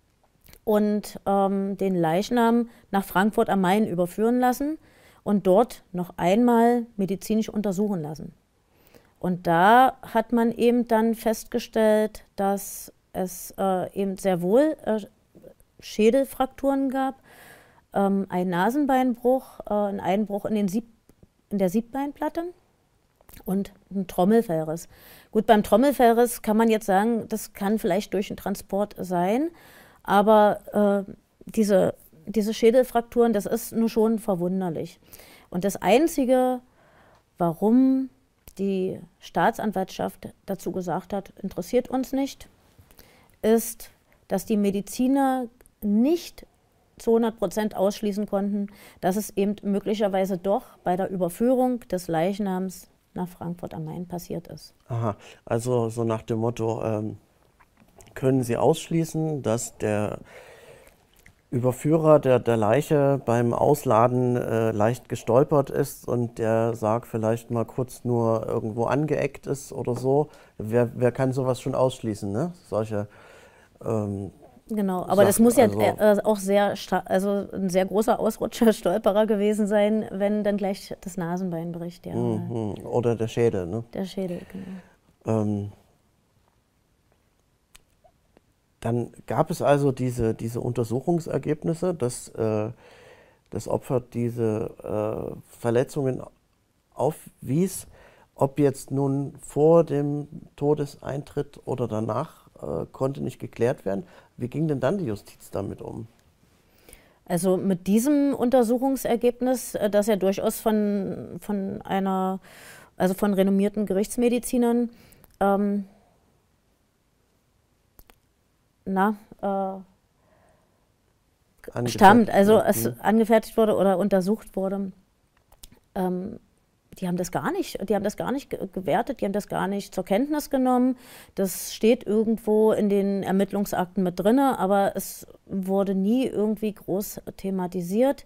und ähm, den Leichnam nach Frankfurt am Main überführen lassen und dort noch einmal medizinisch untersuchen lassen. Und da hat man eben dann festgestellt, dass es äh, eben sehr wohl äh, Schädelfrakturen gab, ähm, ein Nasenbeinbruch, äh, ein Einbruch in, den Sieb, in der Siebbeinplatte und ein Trommelfellriss. Gut, beim Trommelfellriss kann man jetzt sagen, das kann vielleicht durch einen Transport sein, aber äh, diese, diese Schädelfrakturen, das ist nur schon verwunderlich. Und das Einzige, warum die Staatsanwaltschaft dazu gesagt hat, interessiert uns nicht, ist, dass die Mediziner nicht zu hundert Prozent ausschließen konnten, dass es eben möglicherweise doch bei der Überführung des Leichnams nach Frankfurt am Main passiert ist. Aha, also so nach dem Motto, ähm, können Sie ausschließen, dass der Überführer der, der Leiche beim Ausladen äh, leicht gestolpert ist und der Sarg vielleicht mal kurz nur irgendwo angeeckt ist oder so? Wer, wer kann sowas schon ausschließen, ne? Solche ähm, Genau, aber Sachen, das muss ja also, äh, auch sehr, also ein sehr großer Ausrutscher, Stolperer gewesen sein, wenn dann gleich das Nasenbein bricht. Ja. mhm, oder der Schädel, ne? Der Schädel, genau. Ähm, Dann gab es also diese, diese Untersuchungsergebnisse, dass äh, das Opfer diese äh, Verletzungen aufwies. Ob jetzt nun vor dem Todeseintritt oder danach, äh, konnte nicht geklärt werden. Wie ging denn dann die Justiz damit um? Also mit diesem Untersuchungsergebnis, äh, das ja durchaus von, von einer, also von renommierten Gerichtsmedizinern ähm, na, äh, stammt, also es mhm. angefertigt wurde oder untersucht wurde, ähm, die haben das gar nicht, die haben das gar nicht gewertet, die haben das gar nicht zur Kenntnis genommen. Das steht irgendwo in den Ermittlungsakten mit drin, aber es wurde nie irgendwie groß thematisiert,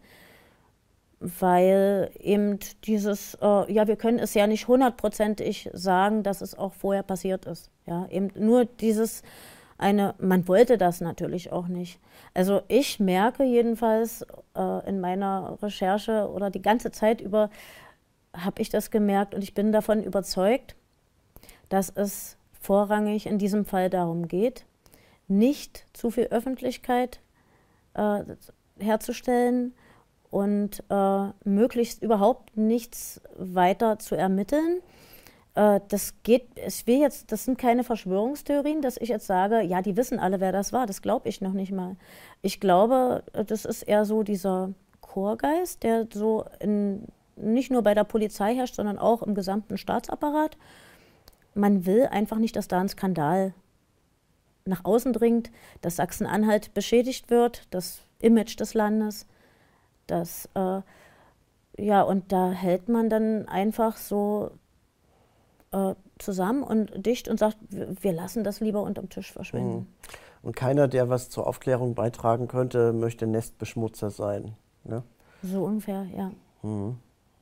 weil eben dieses, äh, ja, wir können es ja nicht hundertprozentig sagen, dass es auch vorher passiert ist. Ja, eben nur dieses eine, man wollte das natürlich auch nicht. Also ich merke jedenfalls äh, in meiner Recherche oder die ganze Zeit über habe ich das gemerkt und ich bin davon überzeugt, dass es vorrangig in diesem Fall darum geht, nicht zu viel Öffentlichkeit äh, herzustellen und äh, möglichst überhaupt nichts weiter zu ermitteln. Äh, das geht, ich will jetzt, das sind keine Verschwörungstheorien, dass ich jetzt sage, ja, die wissen alle, wer das war. Das glaube ich noch nicht mal. Ich glaube, das ist eher so dieser Chorgeist, der so in nicht nur bei der Polizei herrscht, sondern auch im gesamten Staatsapparat. Man will einfach nicht, dass da ein Skandal nach außen dringt, dass Sachsen-Anhalt beschädigt wird, das Image des Landes. Das, äh, ja, und da hält man dann einfach so äh, zusammen und dicht und sagt, wir lassen das lieber unterm Tisch verschwinden. Und keiner, der was zur Aufklärung beitragen könnte, möchte Nestbeschmutzer sein, ne? So ungefähr, ja. Mhm.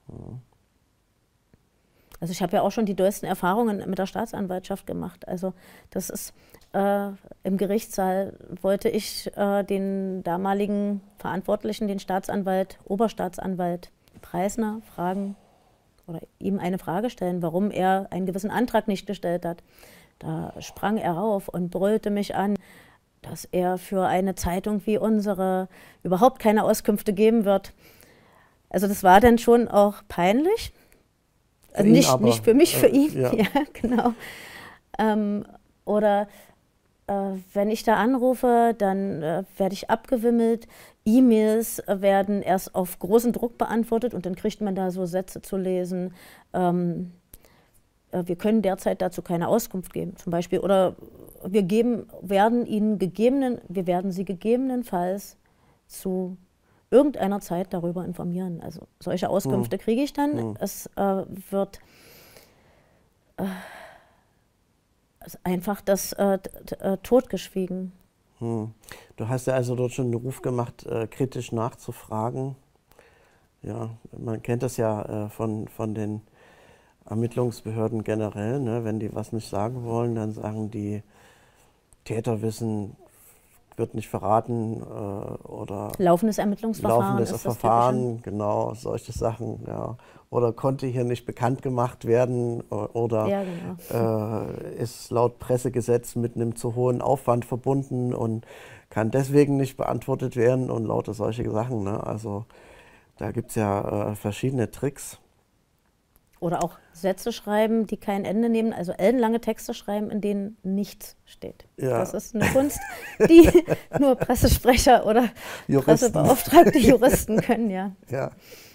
Also ich habe ja auch schon die dollsten Erfahrungen mit der Staatsanwaltschaft gemacht. Also das ist, äh, im Gerichtssaal wollte ich äh, den damaligen Verantwortlichen, den Staatsanwalt, Oberstaatsanwalt Preisner fragen oder ihm eine Frage stellen, warum er einen gewissen Antrag nicht gestellt hat. Da sprang er auf und brüllte mich an, dass er für eine Zeitung wie unsere überhaupt keine Auskünfte geben wird. Also das war dann schon auch peinlich. Für nicht, ihn aber, nicht für mich, für äh, ihn. ja. Ja, genau. Ähm, oder äh, wenn ich da anrufe, dann äh, werde ich abgewimmelt. E-Mails werden erst auf großen Druck beantwortet und dann kriegt man da so Sätze zu lesen. Ähm, äh, wir können derzeit dazu keine Auskunft geben, zum Beispiel. Oder wir geben, werden Ihnen gegebenen, wir werden Sie gegebenenfalls zu irgendeiner Zeit darüber informieren. Also solche Auskünfte hm. kriege ich dann. Hm. Es äh, wird äh, einfach das äh, äh, totgeschwiegen. Hm. Du hast ja also dort schon einen Ruf gemacht, äh, kritisch nachzufragen. Ja, man kennt das ja äh, von, von den Ermittlungsbehörden generell, ne? Wenn die was nicht sagen wollen, dann sagen die, Täter wissen wird nicht verraten äh, oder laufendes Ermittlungsverfahren. Laufendes ist Verfahren, das genau, solche Sachen, ja. Oder konnte hier nicht bekannt gemacht werden oder ja, genau. äh, ist laut Pressegesetz mit einem zu hohen Aufwand verbunden und kann deswegen nicht beantwortet werden und lauter solche Sachen. Ne? Also da gibt es ja äh, verschiedene Tricks. Oder auch Sätze schreiben, die kein Ende nehmen, also ellenlange Texte schreiben, in denen nichts steht. Ja. Das ist eine Kunst, die nur Pressesprecher oder Juristen. Pressebeauftragte Juristen können, ja. Ja.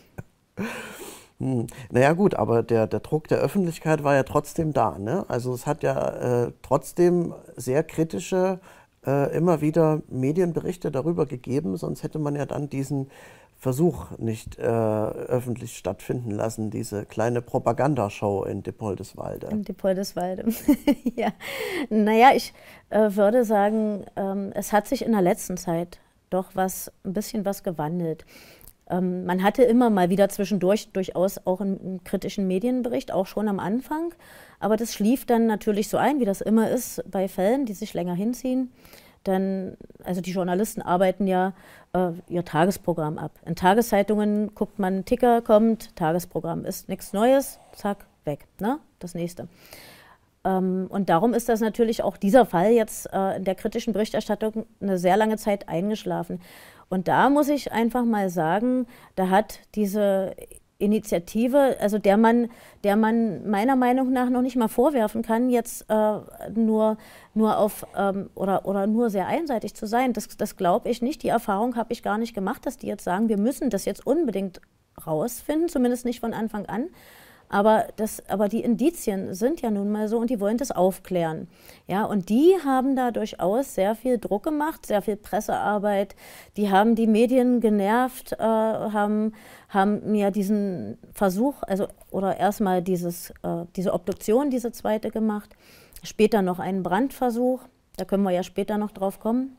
Hm. Naja gut, aber der, der Druck der Öffentlichkeit war ja trotzdem da. Ne? Also es hat ja äh, trotzdem sehr kritische, äh, immer wieder Medienberichte darüber gegeben, sonst hätte man ja dann diesen Versuch nicht äh, öffentlich stattfinden lassen, diese kleine Propagandashow in Dippoldiswalde. In Dippoldiswalde, ja. Naja, ich äh, würde sagen, ähm, es hat sich in der letzten Zeit doch was, ein bisschen was gewandelt. Ähm, man hatte immer mal wieder zwischendurch durchaus auch einen, einen kritischen Medienbericht, auch schon am Anfang, aber das schlief dann natürlich so ein, wie das immer ist bei Fällen, die sich länger hinziehen. Dann, also die Journalisten arbeiten ja äh, ihr Tagesprogramm ab. In Tageszeitungen guckt man, Ticker kommt, Tagesprogramm ist nichts Neues, zack, weg, ne? Das nächste. Ähm, und darum ist das natürlich auch dieser Fall jetzt äh, in der kritischen Berichterstattung eine sehr lange Zeit eingeschlafen. Und da muss ich einfach mal sagen, da hat diese Initiative, also der man, der man meiner Meinung nach noch nicht mal vorwerfen kann, jetzt äh, nur, nur auf ähm, oder, oder nur sehr einseitig zu sein. Das, das glaube ich nicht. Die Erfahrung habe ich gar nicht gemacht, dass die jetzt sagen, wir müssen das jetzt unbedingt rausfinden, zumindest nicht von Anfang an. Aber, das, aber die Indizien sind ja nun mal so und die wollen das aufklären. Ja, und die haben da durchaus sehr viel Druck gemacht, sehr viel Pressearbeit. Die haben die Medien genervt, äh, haben, haben mir diesen Versuch, also oder erstmal dieses, äh, diese Obduktion, diese zweite gemacht, später noch einen Brandversuch, da können wir ja später noch drauf kommen.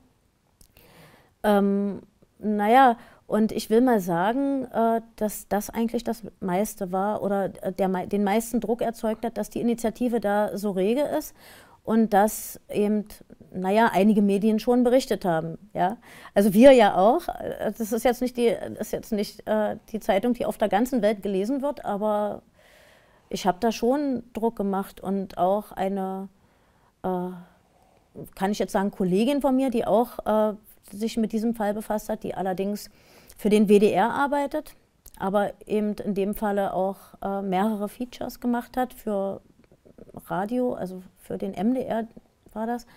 Ähm, naja, und ich will mal sagen, äh, dass das eigentlich das meiste war oder der, den meisten Druck erzeugt hat, dass die Initiative da so rege ist und dass eben, naja, einige Medien schon berichtet haben. Ja? Also wir ja auch. Das ist jetzt nicht, die, das ist jetzt nicht äh, die Zeitung, die auf der ganzen Welt gelesen wird, aber ich habe da schon Druck gemacht und auch eine, äh, kann ich jetzt sagen, Kollegin von mir, die auch äh, sich mit diesem Fall befasst hat, die allerdings für den W D R arbeitet, aber eben in dem Falle auch äh, mehrere Features gemacht hat für Radio, also für den M D R war das.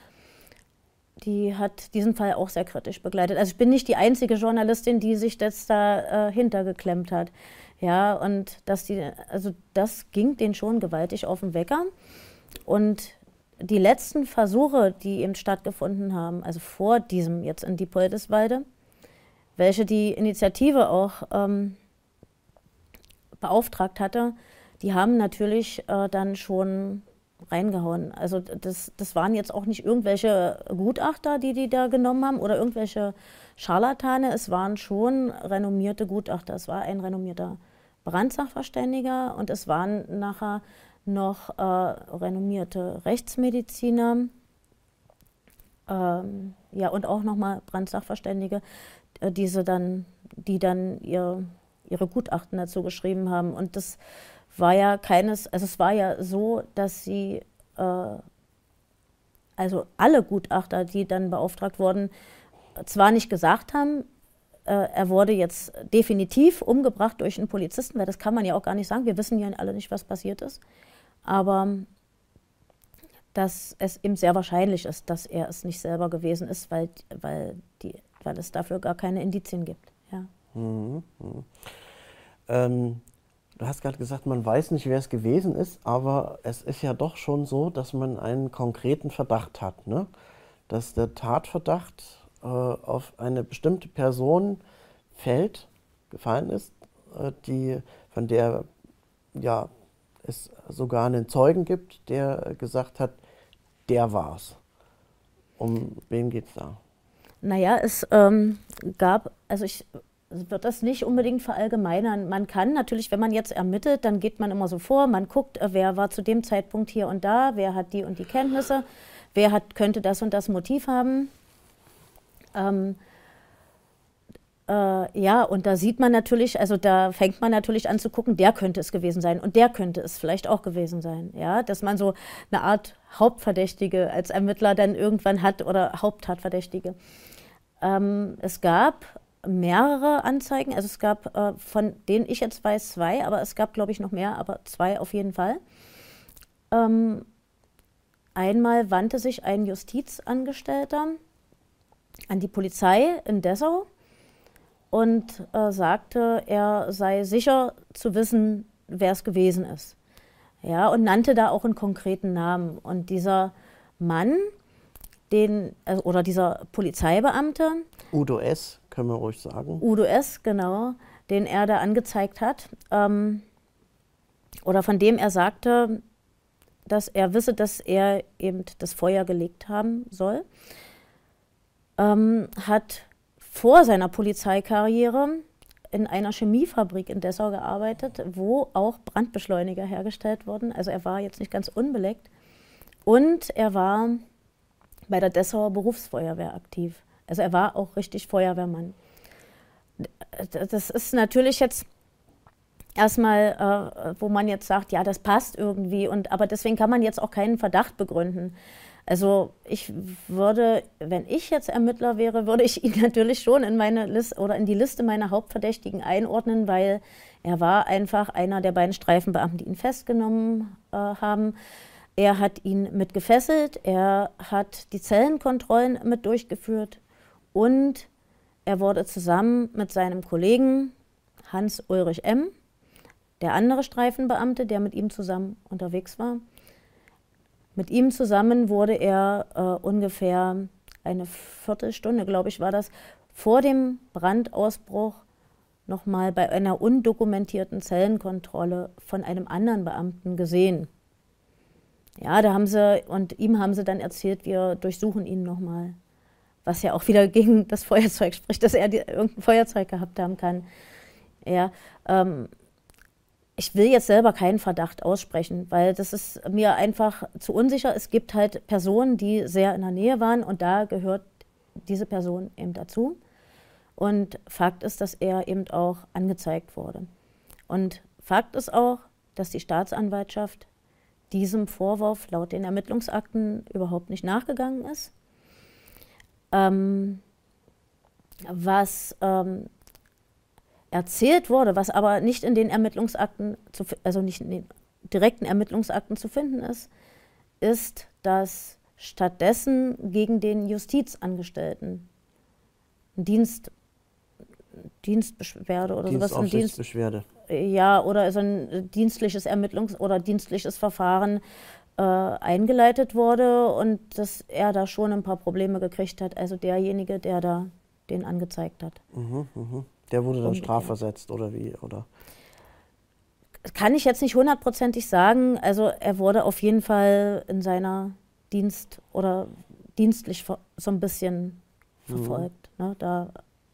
Die hat diesen Fall auch sehr kritisch begleitet. Also ich bin nicht die einzige Journalistin, die sich das da äh, hintergeklemmt hat. Ja, und dass die, also das ging denen schon gewaltig auf den Wecker. Und die letzten Versuche, die eben stattgefunden haben, also vor diesem jetzt in Dippoldiswalde, welche die Initiative auch ähm, beauftragt hatte, die haben natürlich äh, dann schon reingehauen. Also das, das waren jetzt auch nicht irgendwelche Gutachter, die die da genommen haben oder irgendwelche Scharlatane, es waren schon renommierte Gutachter. Es war ein renommierter Brandsachverständiger und es waren nachher noch äh, renommierte Rechtsmediziner, ähm, ja, und auch nochmal Brandsachverständige, äh, diese dann, die dann ihr, ihre Gutachten dazu geschrieben haben. Und das war ja keines, also es war ja so, dass sie, äh, also alle Gutachter, die dann beauftragt wurden, zwar nicht gesagt haben, äh, er wurde jetzt definitiv umgebracht durch einen Polizisten, weil das kann man ja auch gar nicht sagen, wir wissen ja alle nicht, was passiert ist, aber dass es eben sehr wahrscheinlich ist, dass er es nicht selber gewesen ist, weil, weil, die, weil es dafür gar keine Indizien gibt. Ja. Mhm. Ähm, du hast gerade gesagt, man weiß nicht, wer es gewesen ist, aber es ist ja doch schon so, dass man einen konkreten Verdacht hat, ne? Dass der Tatverdacht äh, auf eine bestimmte Person fällt, gefallen ist, äh, die, von der ja, es sogar einen Zeugen gibt, der gesagt hat, der war's. Um wen geht's da? Naja, es ähm, gab, also ich würde das nicht unbedingt verallgemeinern. Man kann natürlich, wenn man jetzt ermittelt, dann geht man immer so vor, man guckt, wer war zu dem Zeitpunkt hier und da, wer hat die und die Kenntnisse, wer hat, könnte das und das Motiv haben. Ähm, äh, ja, und da sieht man natürlich, also da fängt man natürlich an zu gucken, der könnte es gewesen sein und der könnte es vielleicht auch gewesen sein. Ja, dass man so eine Art Hauptverdächtige als Ermittler dann irgendwann hat oder Haupttatverdächtige. Ähm, es gab mehrere Anzeigen, also es gab, äh, von denen ich jetzt weiß, zwei, aber es gab, glaube ich, noch mehr, aber zwei auf jeden Fall. Ähm, einmal wandte sich ein Justizangestellter an die Polizei in Dessau und äh, sagte, er sei sicher zu wissen, wer es gewesen ist. Ja, und nannte da auch einen konkreten Namen. Und dieser Mann, den, also, oder dieser Polizeibeamte, Udo S., können wir ruhig sagen. Udo S., genau, den er da angezeigt hat, ähm, oder von dem er sagte, dass er wisse, dass er eben das Feuer gelegt haben soll, ähm, hat vor seiner Polizeikarriere in einer Chemiefabrik in Dessau gearbeitet, wo auch Brandbeschleuniger hergestellt wurden. Also er war jetzt nicht ganz unbeleckt. Und er war bei der Dessauer Berufsfeuerwehr aktiv. Also er war auch richtig Feuerwehrmann. Das ist natürlich jetzt erstmal, äh, wo man jetzt sagt, ja, das passt irgendwie. Und, aber deswegen kann man jetzt auch keinen Verdacht begründen. Also ich würde, wenn ich jetzt Ermittler wäre, würde ich ihn natürlich schon in meine Liste oder in die Liste meiner Hauptverdächtigen einordnen, weil er war einfach einer der beiden Streifenbeamten, die ihn festgenommen äh, haben. Er hat ihn mit gefesselt, er hat die Zellenkontrollen mit durchgeführt und er wurde zusammen mit seinem Kollegen Hans-Ulrich M., der andere Streifenbeamte, der mit ihm zusammen unterwegs war, mit ihm zusammen wurde er äh, ungefähr eine Viertelstunde, glaube ich, war das, vor dem Brandausbruch nochmal bei einer undokumentierten Zellenkontrolle von einem anderen Beamten gesehen. Ja, da haben sie, und ihm haben sie dann erzählt, wir durchsuchen ihn nochmal. Was ja auch wieder gegen das Feuerzeug spricht, dass er die, irgendein Feuerzeug gehabt haben kann. Ja, ähm, ich will jetzt selber keinen Verdacht aussprechen, weil das ist mir einfach zu unsicher. Es gibt halt Personen, die sehr in der Nähe waren und da gehört diese Person eben dazu. Und Fakt ist, dass er eben auch angezeigt wurde. Und Fakt ist auch, dass die Staatsanwaltschaft diesem Vorwurf laut den Ermittlungsakten überhaupt nicht nachgegangen ist. Ähm, was ähm, erzählt wurde, was aber nicht in den Ermittlungsakten, zu, also nicht in den direkten Ermittlungsakten zu finden ist, ist, dass stattdessen gegen den Justizangestellten ein Dienst, Dienstbeschwerde oder sowas. Dienstaufsichtsbeschwerde. Ja, oder so ein dienstliches Ermittlungs- oder dienstliches Verfahren äh, eingeleitet wurde und dass er da schon ein paar Probleme gekriegt hat, also derjenige, der da den angezeigt hat. Mhm, mh. Der wurde dann strafversetzt oder wie? Oder? Kann ich jetzt nicht hundertprozentig sagen. Also er wurde auf jeden Fall in seiner Dienst- oder dienstlich so ein bisschen verfolgt. Mhm. Ne, da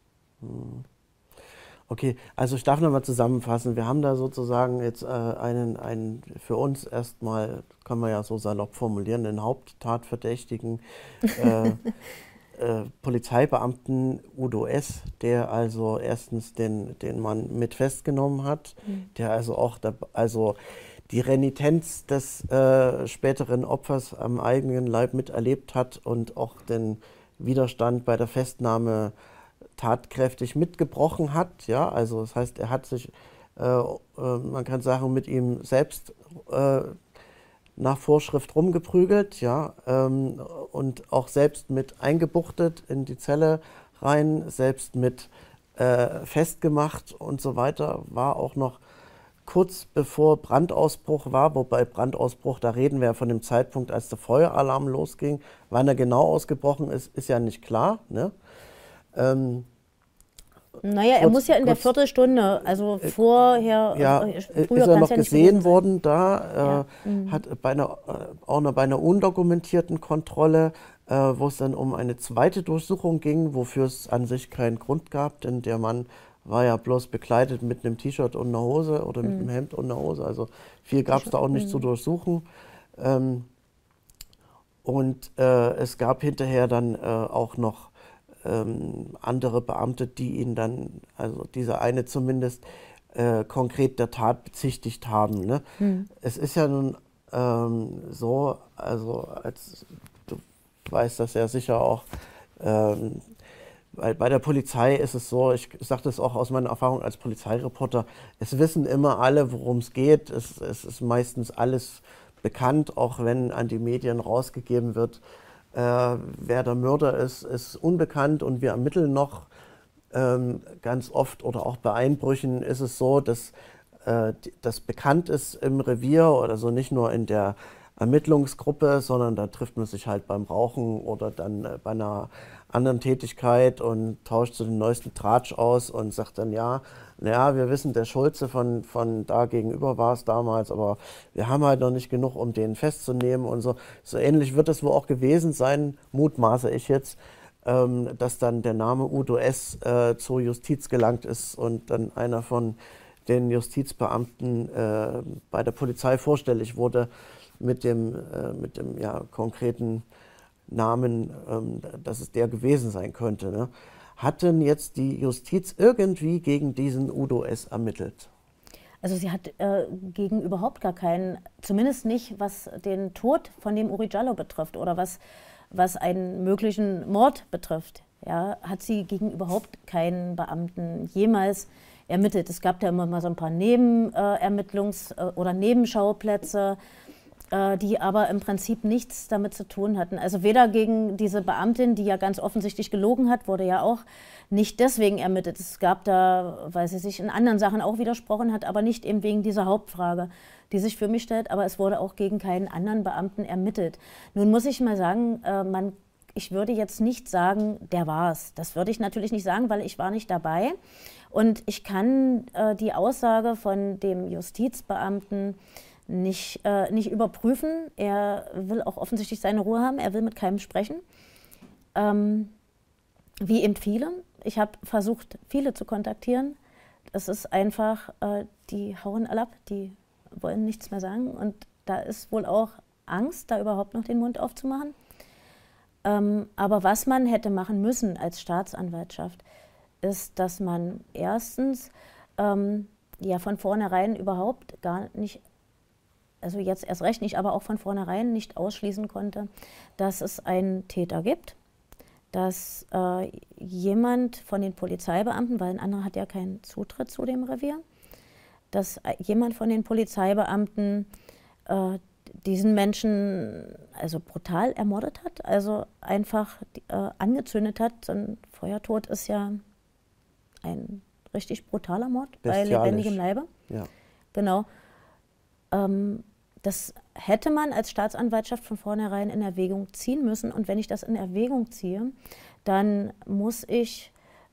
Okay, also ich darf nochmal zusammenfassen. Wir haben da sozusagen jetzt äh, einen, einen für uns erstmal, kann man ja so salopp formulieren, den Haupttatverdächtigen. Äh, Äh, Polizeibeamten Udo S., der also erstens den, den Mann mit festgenommen hat, mhm. der also auch da, also die Renitenz des äh, späteren Opfers am eigenen Leib miterlebt hat und auch den Widerstand bei der Festnahme tatkräftig mitgebrochen hat. Ja, also das heißt, er hat sich, äh, äh, man kann sagen, mit ihm selbst äh, nach Vorschrift rumgeprügelt, ja, ähm, und auch selbst mit eingebuchtet in die Zelle rein, selbst mit äh, festgemacht und so weiter, war auch noch kurz bevor Brandausbruch war, wobei Brandausbruch, da reden wir ja von dem Zeitpunkt, als der Feueralarm losging. Wann er genau ausgebrochen ist, ist ja nicht klar, ne? Ähm, Naja, er kurz, muss ja in der Viertelstunde, also vorher, ja, äh, früher ist er noch ja gesehen worden da, äh, ja. hat bei einer, auch noch bei einer undokumentierten Kontrolle, äh, wo es dann um eine zweite Durchsuchung ging, wofür es an sich keinen Grund gab, denn der Mann war ja bloß bekleidet mit einem T-Shirt und einer Hose oder mit mhm. einem Hemd und einer Hose, also viel gab es da auch nicht mhm. zu durchsuchen. Ähm, und äh, es gab hinterher dann äh, auch noch ähm, andere Beamte, die ihn dann, also dieser eine zumindest, äh, konkret der Tat bezichtigt haben. Ne? Hm. Es ist ja nun ähm, so, also als du weißt das ja sicher auch, ähm, Weil bei der Polizei ist es so, ich sage das auch aus meiner Erfahrung als Polizeireporter, es wissen immer alle, worum es geht. Es, es ist meistens alles bekannt, auch wenn an die Medien rausgegeben wird, äh, wer der Mörder ist, ist unbekannt und wir ermitteln noch. Ähm, ganz oft oder auch bei Einbrüchen ist es so, dass äh, das bekannt ist im Revier oder so, nicht nur in der Ermittlungsgruppe, sondern da trifft man sich halt beim Rauchen oder dann äh, bei einer anderen Tätigkeit und tauscht so den neuesten Tratsch aus und sagt dann, ja, naja, wir wissen, der Schulze von, von da gegenüber war es damals, aber wir haben halt noch nicht genug, um den festzunehmen und so. So ähnlich wird es wohl auch gewesen sein, mutmaße ich jetzt, ähm, dass dann der Name Udo S. Äh, zur Justiz gelangt ist und dann einer von den Justizbeamten äh, bei der Polizei vorstellig wurde mit dem, äh, mit dem ja, konkreten Namen, ähm, dass es der gewesen sein könnte. Ne? Hat denn jetzt die Justiz irgendwie gegen diesen Udo S. ermittelt? Also sie hat äh, gegen überhaupt gar keinen, zumindest nicht, was den Tod von dem Uri Jallo betrifft oder was, was einen möglichen Mord betrifft, ja, hat sie gegen überhaupt keinen Beamten jemals ermittelt. Es gab da immer mal so ein paar Nebenermittlungs- äh, oder Nebenschauplätze, die aber im Prinzip nichts damit zu tun hatten. Also weder gegen diese Beamtin, die ja ganz offensichtlich gelogen hat, wurde ja auch nicht deswegen ermittelt. Es gab da, weil sie sich in anderen Sachen auch widersprochen hat, aber nicht eben wegen dieser Hauptfrage, die sich für mich stellt. Aber es wurde auch gegen keinen anderen Beamten ermittelt. Nun muss ich mal sagen, man, ich würde jetzt nicht sagen, der war's. Das würde ich natürlich nicht sagen, weil ich war nicht dabei. Und ich kann äh, die Aussage von dem Justizbeamten Nicht, äh, nicht überprüfen. Er will auch offensichtlich seine Ruhe haben. Er will mit keinem sprechen. Ähm, wie eben viele. Ich habe versucht, viele zu kontaktieren. Das ist einfach, äh, die hauen alle ab, die wollen nichts mehr sagen. Und da ist wohl auch Angst, da überhaupt noch den Mund aufzumachen. Ähm, aber was man hätte machen müssen als Staatsanwaltschaft, ist, dass man erstens ähm, ja von vornherein überhaupt gar nicht, also jetzt erst recht nicht, aber auch von vornherein nicht ausschließen konnte, dass es einen Täter gibt, dass äh, jemand von den Polizeibeamten, weil ein anderer hat ja keinen Zutritt zu dem Revier, dass jemand von den Polizeibeamten äh, diesen Menschen also brutal ermordet hat, also einfach äh, angezündet hat. So ein Feuertod ist ja ein richtig brutaler Mord bei lebendigem Leibe. Ja. Genau. Ähm, das hätte man als Staatsanwaltschaft von vornherein in Erwägung ziehen müssen. Und wenn ich das in Erwägung ziehe, dann muss ich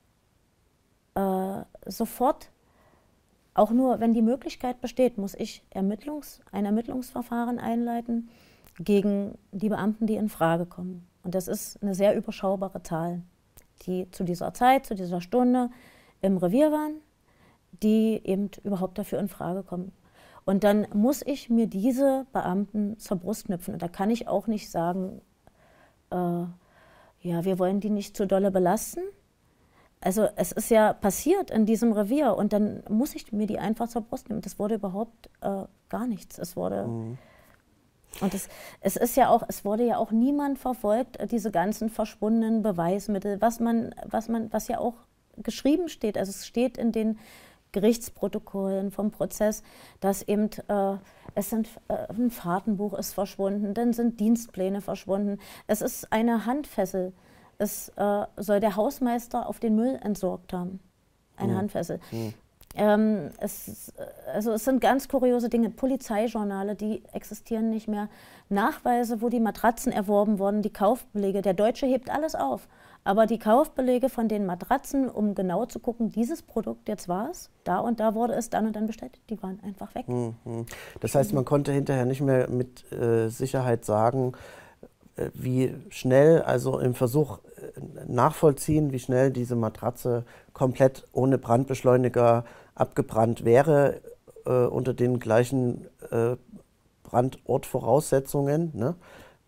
äh, sofort, auch nur wenn die Möglichkeit besteht, muss ich Ermittlungs-, ein Ermittlungsverfahren einleiten gegen die Beamten, die in Frage kommen. Und das ist eine sehr überschaubare Zahl, die zu dieser Zeit, zu dieser Stunde im Revier waren, die eben überhaupt dafür in Frage kommen. Und dann muss ich mir diese Beamten zur Brust knüpfen. Und da kann ich auch nicht sagen, äh, ja, wir wollen die nicht zu dolle belasten. Also es ist ja passiert in diesem Revier und dann muss ich mir die einfach zur Brust nehmen. Das wurde überhaupt äh, gar nichts. Es wurde mhm. und es, es ist ja auch, es wurde ja auch niemand verfolgt, diese ganzen verschwundenen Beweismittel, was man, was man, was ja auch geschrieben steht. Also es steht in den Gerichtsprotokollen vom Prozess, dass eben äh, es sind, äh, ein Fahrtenbuch ist verschwunden, dann sind Dienstpläne verschwunden. Es ist eine Handfessel. Es äh, soll der Hausmeister auf den Müll entsorgt haben. Eine mhm. Handfessel. Mhm. Ähm, es, also es sind ganz kuriose Dinge. Polizeijournale, die existieren nicht mehr. Nachweise, wo die Matratzen erworben wurden, die Kaufbelege. Der Deutsche hebt alles auf. Aber die Kaufbelege von den Matratzen, um genau zu gucken, dieses Produkt, jetzt war es, da und da wurde es dann und dann bestellt, die waren einfach weg. Mhm. Das heißt, man konnte hinterher nicht mehr mit äh, Sicherheit sagen, äh, wie schnell, also im Versuch äh, nachvollziehen, wie schnell diese Matratze komplett ohne Brandbeschleuniger abgebrannt wäre, äh, unter den gleichen äh, Brandortvoraussetzungen, ne?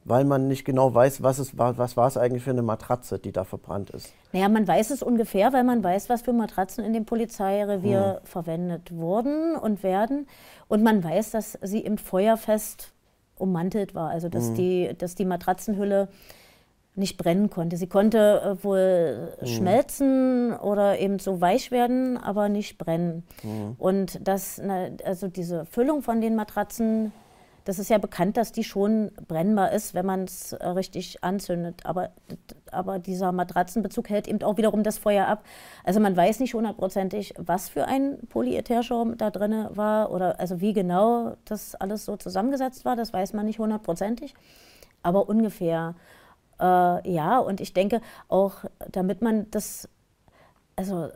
weil man nicht genau weiß, was es war, was war es eigentlich für eine Matratze, die da verbrannt ist. Naja, man weiß es ungefähr, weil man weiß, was für Matratzen in dem Polizeirevier Hm. verwendet wurden und werden. Und man weiß, dass sie im feuerfest ummantelt war, also dass, Hm. die, dass die Matratzenhülle nicht brennen konnte. Sie konnte äh, wohl Hm. schmelzen oder eben so weich werden, aber nicht brennen. Hm. Und das, na, also diese Füllung von den Matratzen, das ist ja bekannt, dass die schon brennbar ist, wenn man es äh, richtig anzündet. Aber, aber dieser Matratzenbezug hält eben auch wiederum das Feuer ab. Also man weiß nicht hundertprozentig, was für ein Polyätherschaum da drin war oder also wie genau das alles so zusammengesetzt war, das weiß man nicht hundertprozentig, aber ungefähr. Äh, ja, und ich denke auch, damit man das, also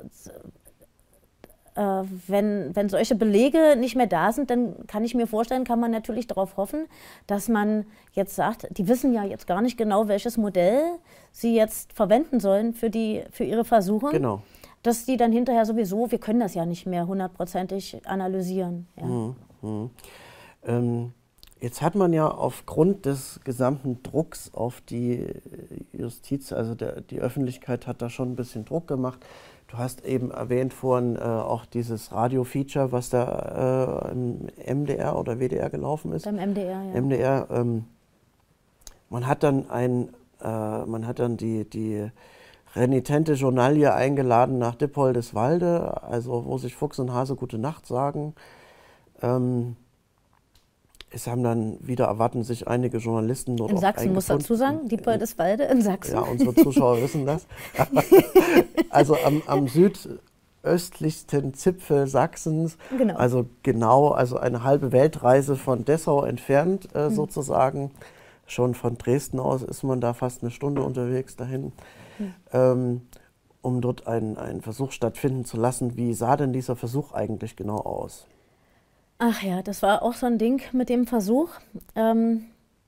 äh, wenn, wenn solche Belege nicht mehr da sind, dann kann ich mir vorstellen, kann man natürlich darauf hoffen, dass man jetzt sagt, die wissen ja jetzt gar nicht genau, welches Modell sie jetzt verwenden sollen für, die, für ihre Versuche. Genau. Dass die dann hinterher sowieso, wir können das ja nicht mehr hundertprozentig analysieren. Ja. Mhm. Mhm. Ähm, jetzt hat man ja aufgrund des gesamten Drucks auf die Justiz, also der, die Öffentlichkeit hat da schon ein bisschen Druck gemacht. Du hast eben erwähnt vorhin äh, auch dieses Radio-Feature, was da äh, im M D R oder W D R gelaufen ist. Beim M D R, ja. M D R. Ähm, man hat dann ein, äh, man hat dann die, die renitente Journalie eingeladen nach Dippoldiswalde, also wo sich Fuchs und Hase gute Nacht sagen. Ähm, es haben dann wieder erwarten sich einige Journalisten dort in auch Sachsen, muss dazu sagen, Dippoldiswalde in Sachsen. Ja, unsere Zuschauer wissen das. Also am, am südöstlichsten Zipfel Sachsens, Genau. also genau, also eine halbe Weltreise von Dessau entfernt äh, Mhm. sozusagen. Schon von Dresden aus ist man da fast eine Stunde unterwegs dahin, Mhm. ähm, um dort einen, einen Versuch stattfinden zu lassen. Wie sah denn dieser Versuch eigentlich genau aus? Ach ja, das war auch so ein Ding mit dem Versuch. Ähm,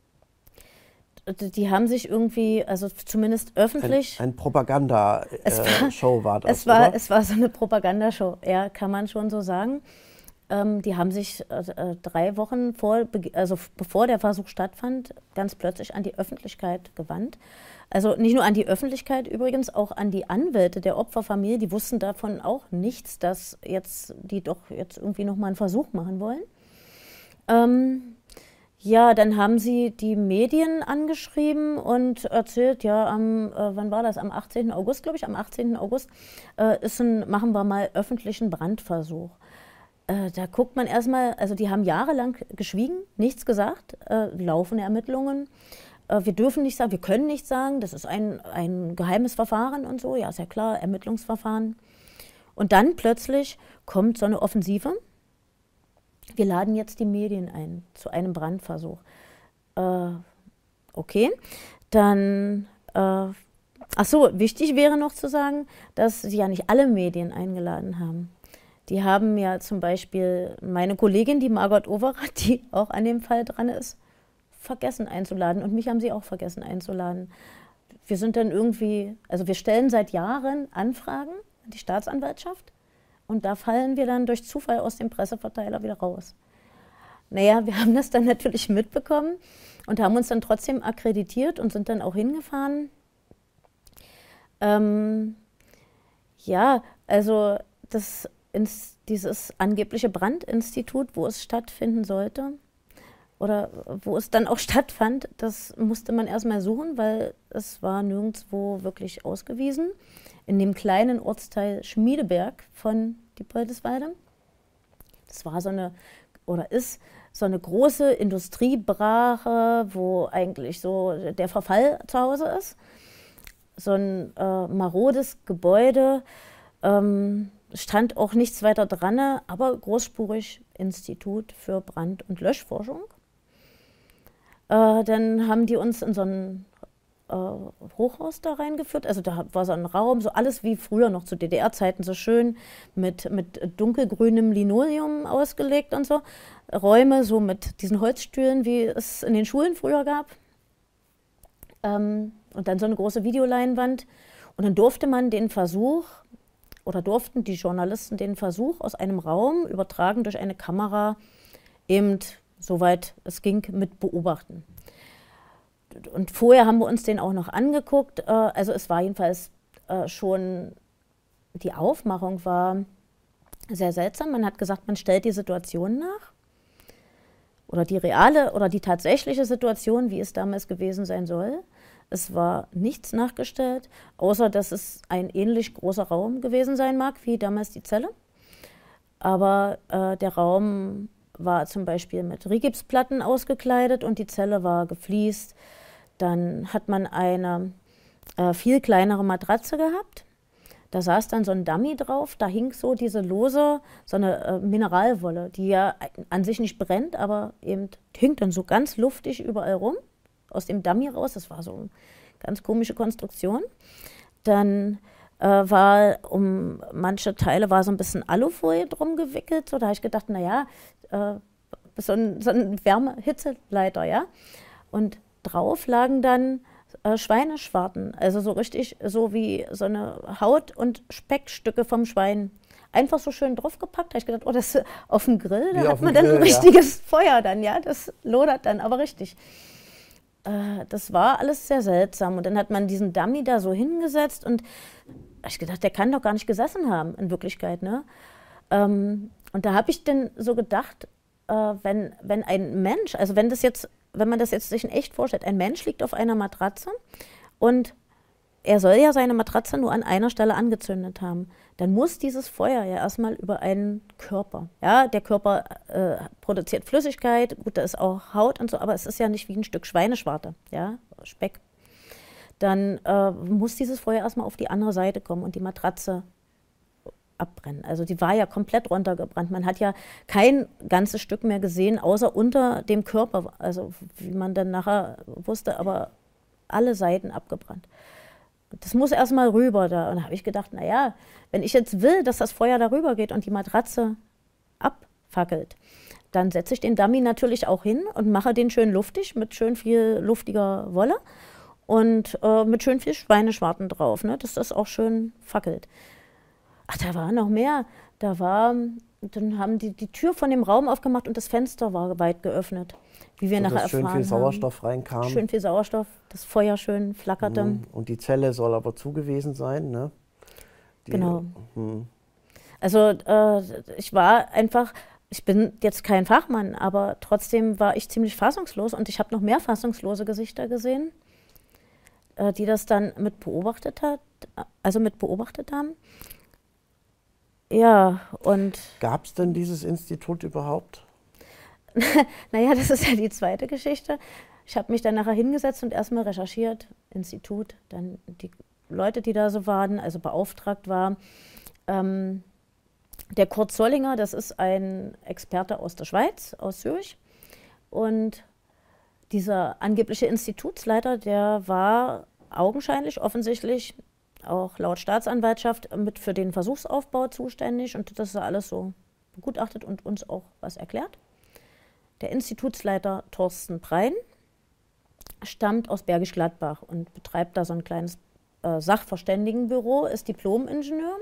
die haben sich irgendwie, also zumindest öffentlich. Ein, ein Propaganda-Show äh, war das, es war, oder? es war so eine Propagandashow, ja, kann man schon so sagen. Ähm, die haben sich äh, drei Wochen vor, also bevor der Versuch stattfand, ganz plötzlich an die Öffentlichkeit gewandt. Also nicht nur an die Öffentlichkeit übrigens, auch an die Anwälte der Opferfamilie. Die wussten davon auch nichts, dass jetzt die doch jetzt irgendwie nochmal einen Versuch machen wollen. Ähm, ja, dann haben sie die Medien angeschrieben und erzählt, ja, am, äh, wann war das? Am achtzehnten August, glaube ich, am achtzehnten August äh, ist ein, machen wir mal öffentlichen Brandversuch. Äh, da guckt man erstmal, also die haben jahrelang geschwiegen, nichts gesagt, äh, laufende Ermittlungen. Äh, wir dürfen nicht sagen, wir können nicht sagen, das ist ein, ein geheimes Verfahren und so, ja, ist ja klar, Ermittlungsverfahren. Und dann plötzlich kommt so eine Offensive. Wir laden jetzt die Medien ein zu einem Brandversuch. Äh, okay, dann, äh, ach so, wichtig wäre noch zu sagen, dass sie ja nicht alle Medien eingeladen haben. Die haben ja zum Beispiel meine Kollegin, die Margot Overath, die auch an dem Fall dran ist, vergessen einzuladen. Und mich haben sie auch vergessen einzuladen. Wir sind dann irgendwie, also wir stellen seit Jahren Anfragen an die Staatsanwaltschaft. Und da fallen wir dann durch Zufall aus dem Presseverteiler wieder raus. Naja, wir haben das dann natürlich mitbekommen und haben uns dann trotzdem akkreditiert und sind dann auch hingefahren. Ähm, ja, also das, ins, dieses angebliche Brandinstitut, wo es stattfinden sollte oder wo es dann auch stattfand, das musste man erstmal suchen, weil es war nirgendwo wirklich ausgewiesen. In dem kleinen Ortsteil Schmiedeberg von Dippoldiswalde. Das war so eine, oder ist so eine große Industriebrache, wo eigentlich so der Verfall zu Hause ist. So ein äh, marodes Gebäude, ähm, stand auch nichts weiter dran, aber großspurig Institut für Brand- und Löschforschung. Äh, dann haben die uns in so ein Hochhaus da reingeführt, also da war so ein Raum, so alles wie früher noch zu D D R-Zeiten, so schön mit, mit dunkelgrünem Linoleum ausgelegt und so. Räume so mit diesen Holzstühlen, wie es in den Schulen früher gab. Ähm, und dann so eine große Videoleinwand. Und dann durfte man den Versuch, oder durften die Journalisten den Versuch aus einem Raum, übertragen durch eine Kamera, eben soweit es ging, mit beobachten. und vorher haben wir uns den auch noch angeguckt. Äh, also es war jedenfalls äh, schon, die Aufmachung war sehr seltsam. Man hat gesagt, man stellt die Situation nach. Oder die reale oder die tatsächliche Situation, wie es damals gewesen sein soll. Es war nichts nachgestellt, außer dass es ein ähnlich großer Raum gewesen sein mag, wie damals die Zelle. Aber äh, der Raum war zum Beispiel mit Rigipsplatten ausgekleidet und die Zelle war gefliest. Dann hat man eine äh, viel kleinere Matratze gehabt. Da saß dann so ein Dummy drauf, da hing so diese lose, so eine äh, Mineralwolle, die ja an sich nicht brennt, aber eben hing dann so ganz luftig überall rum, aus dem Dummy raus. Das war so eine ganz komische Konstruktion. Dann äh, war um manche Teile war so ein bisschen Alufolie drum gewickelt. So, da habe ich gedacht, naja, äh, so ein, so ein Wärme-Hitzeleiter, ja. Und drauf lagen dann Äh, Schweineschwarten, also so richtig, so wie so eine Haut- und Speckstücke vom Schwein. Einfach so schön draufgepackt. Da habe ich gedacht, oh, das auf dem Grill, da Wie hat man Grill, dann ein ja. richtiges Feuer dann, ja, das lodert dann, aber richtig. Äh, das war alles sehr seltsam. Und dann hat man diesen Dummy da so hingesetzt und da habe ich gedacht, der kann doch gar nicht gesessen haben, in Wirklichkeit, ne? Ähm, und da habe ich dann so gedacht, äh, wenn, wenn ein Mensch, also wenn das jetzt wenn man das jetzt sich in echt vorstellt, ein Mensch liegt auf einer Matratze und er soll ja seine Matratze nur an einer Stelle angezündet haben, dann muss dieses Feuer ja erstmal über einen Körper. Ja, der Körper äh, produziert Flüssigkeit, gut, da ist auch Haut und so, aber es ist ja nicht wie ein Stück Schweineschwarte, ja, Speck. Dann äh, muss dieses Feuer erstmal auf die andere Seite kommen und die Matratze abbrennen. Also die war ja komplett runtergebrannt. Man hat ja kein ganzes Stück mehr gesehen, außer unter dem Körper. Also wie man dann nachher wusste, aber alle Seiten abgebrannt. Das muss erstmal rüber da. Und da habe ich gedacht, naja, wenn ich jetzt will, dass das Feuer darüber geht und die Matratze abfackelt, dann setze ich den Dummy natürlich auch hin und mache den schön luftig, mit schön viel luftiger Wolle und äh, mit schön viel Schweineschwarten drauf, ne, dass das auch schön fackelt. Ach, da war noch mehr. Da war, dann haben die die Tür von dem Raum aufgemacht und das Fenster war weit geöffnet, wie wir so, nachher dass schön erfahren viel Sauerstoff haben. reinkam. Schön viel Sauerstoff, das Feuer schön flackerte. Mhm. Und die Zelle soll aber zu gewesen sein, ne? Die, Genau. Mhm. Also äh, ich war einfach, ich bin jetzt kein Fachmann, aber trotzdem war ich ziemlich fassungslos und ich habe noch mehr fassungslose Gesichter gesehen, äh, die das dann mit beobachtet hat, also mit beobachtet haben. Ja, und Gab es denn dieses Institut überhaupt? naja, das ist ja die zweite Geschichte. Ich habe mich dann nachher hingesetzt und erstmal recherchiert, Institut, dann die Leute, die da so waren, also beauftragt war. Ähm, der Kurt Zollinger, das ist ein Experte aus der Schweiz, aus Zürich. Und dieser angebliche Institutsleiter, der war augenscheinlich, offensichtlich, auch laut Staatsanwaltschaft mit für den Versuchsaufbau zuständig und das ist alles so begutachtet und uns auch was erklärt. Der Institutsleiter Thorsten Brein stammt aus Bergisch Gladbach und betreibt da so ein kleines äh, Sachverständigenbüro, ist Diplom-Ingenieur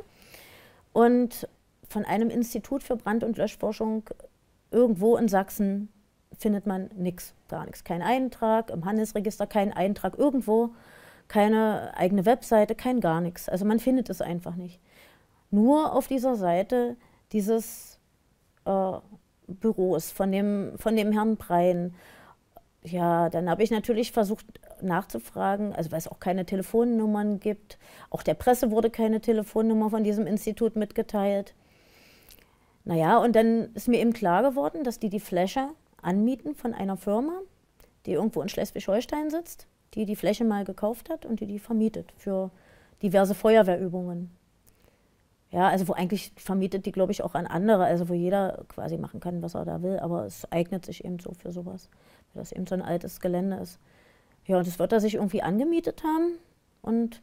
und von einem Institut für Brand- und Löschforschung irgendwo in Sachsen findet man nichts, gar nichts. Kein Eintrag im Handelsregister, kein Eintrag irgendwo. Keine eigene Webseite, kein gar nichts. Also man findet es einfach nicht. Nur auf dieser Seite dieses äh, Büros von dem, von dem Herrn Brein. Ja, dann habe ich natürlich versucht nachzufragen, also weil es auch keine Telefonnummern gibt. Auch der Presse wurde keine Telefonnummer von diesem Institut mitgeteilt. Naja, und dann ist mir eben klar geworden, dass die die Fläche anmieten von einer Firma, die irgendwo in Schleswig-Holstein sitzt, die die Fläche mal gekauft hat und die die vermietet für diverse Feuerwehrübungen. Ja, also wo eigentlich vermietet die, glaube ich, auch an andere, also wo jeder quasi machen kann, was er da will, aber es eignet sich eben so für sowas, weil das eben so ein altes Gelände ist. Ja, und das wird er sich irgendwie angemietet haben und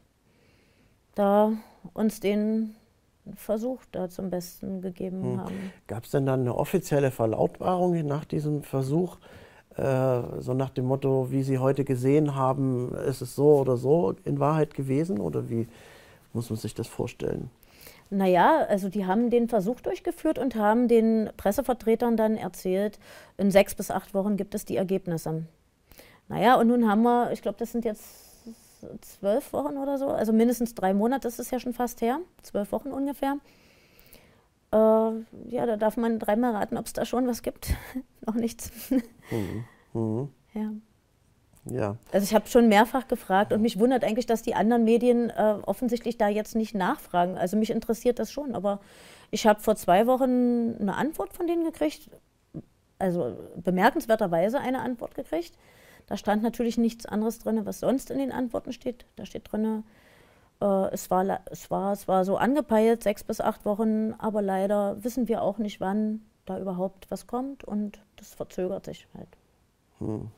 da uns den Versuch da zum Besten gegeben hm. haben. Gab es denn dann eine offizielle Verlautbarung nach diesem Versuch? So nach dem Motto, wie Sie heute gesehen haben, ist es so oder so in Wahrheit gewesen? Oder wie muss man sich das vorstellen? Naja, also die haben den Versuch durchgeführt und haben den Pressevertretern dann erzählt, in sechs bis acht Wochen gibt es die Ergebnisse. Naja, und nun haben wir, ich glaube, das sind jetzt zwölf Wochen oder so, also mindestens drei Monate ist es ja schon fast her, zwölf Wochen ungefähr. Äh, ja, da darf man dreimal raten, ob es da schon was gibt. Noch nichts. Mhm. Mhm. Ja. Ja. Also ich habe schon mehrfach gefragt und mich wundert eigentlich, dass die anderen Medien äh, offensichtlich da jetzt nicht nachfragen. Also mich interessiert das schon, aber ich habe vor zwei Wochen eine Antwort von denen gekriegt, also bemerkenswerterweise eine Antwort gekriegt. Da stand natürlich nichts anderes drin, was sonst in den Antworten steht. Da steht drin, äh, es, war, es, war, es war so angepeilt, sechs bis acht Wochen, aber leider wissen wir auch nicht, wann da überhaupt was kommt und das verzögert sich halt. Hm.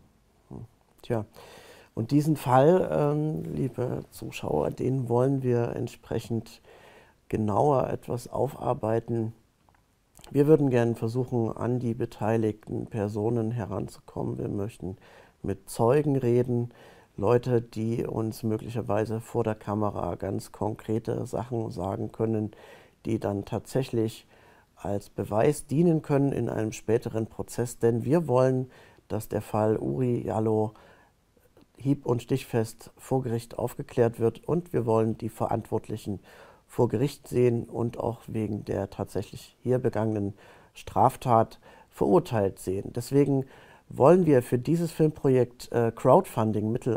Tja, und diesen Fall, ähm, liebe Zuschauer, den wollen wir entsprechend genauer etwas aufarbeiten. Wir würden gerne versuchen, an die beteiligten Personen heranzukommen. Wir möchten mit Zeugen reden, Leute, die uns möglicherweise vor der Kamera ganz konkrete Sachen sagen können, die dann tatsächlich als Beweis dienen können in einem späteren Prozess. Denn wir wollen, dass der Fall Uri Jallo hieb- und stichfest vor Gericht aufgeklärt wird und wir wollen die Verantwortlichen vor Gericht sehen und auch wegen der tatsächlich hier begangenen Straftat verurteilt sehen. Deswegen wollen wir für dieses Filmprojekt äh, Crowdfunding-Mittel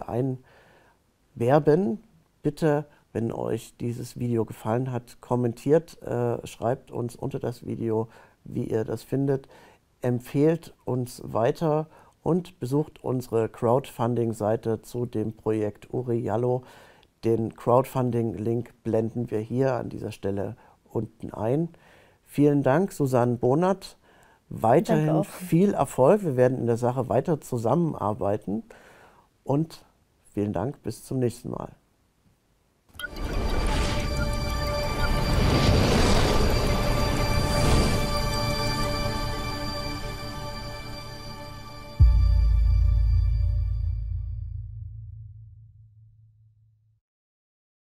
einwerben. Bitte, wenn euch dieses Video gefallen hat, kommentiert, äh, schreibt uns unter das Video, wie ihr das findet, empfehlt uns weiter und besucht unsere Crowdfunding-Seite zu dem Projekt Uri Jallo. Den Crowdfunding-Link blenden wir hier an dieser Stelle unten ein. Vielen Dank, Susanne Bonert. Weiterhin viel Erfolg. Wir werden in der Sache weiter zusammenarbeiten. Und vielen Dank, bis zum nächsten Mal.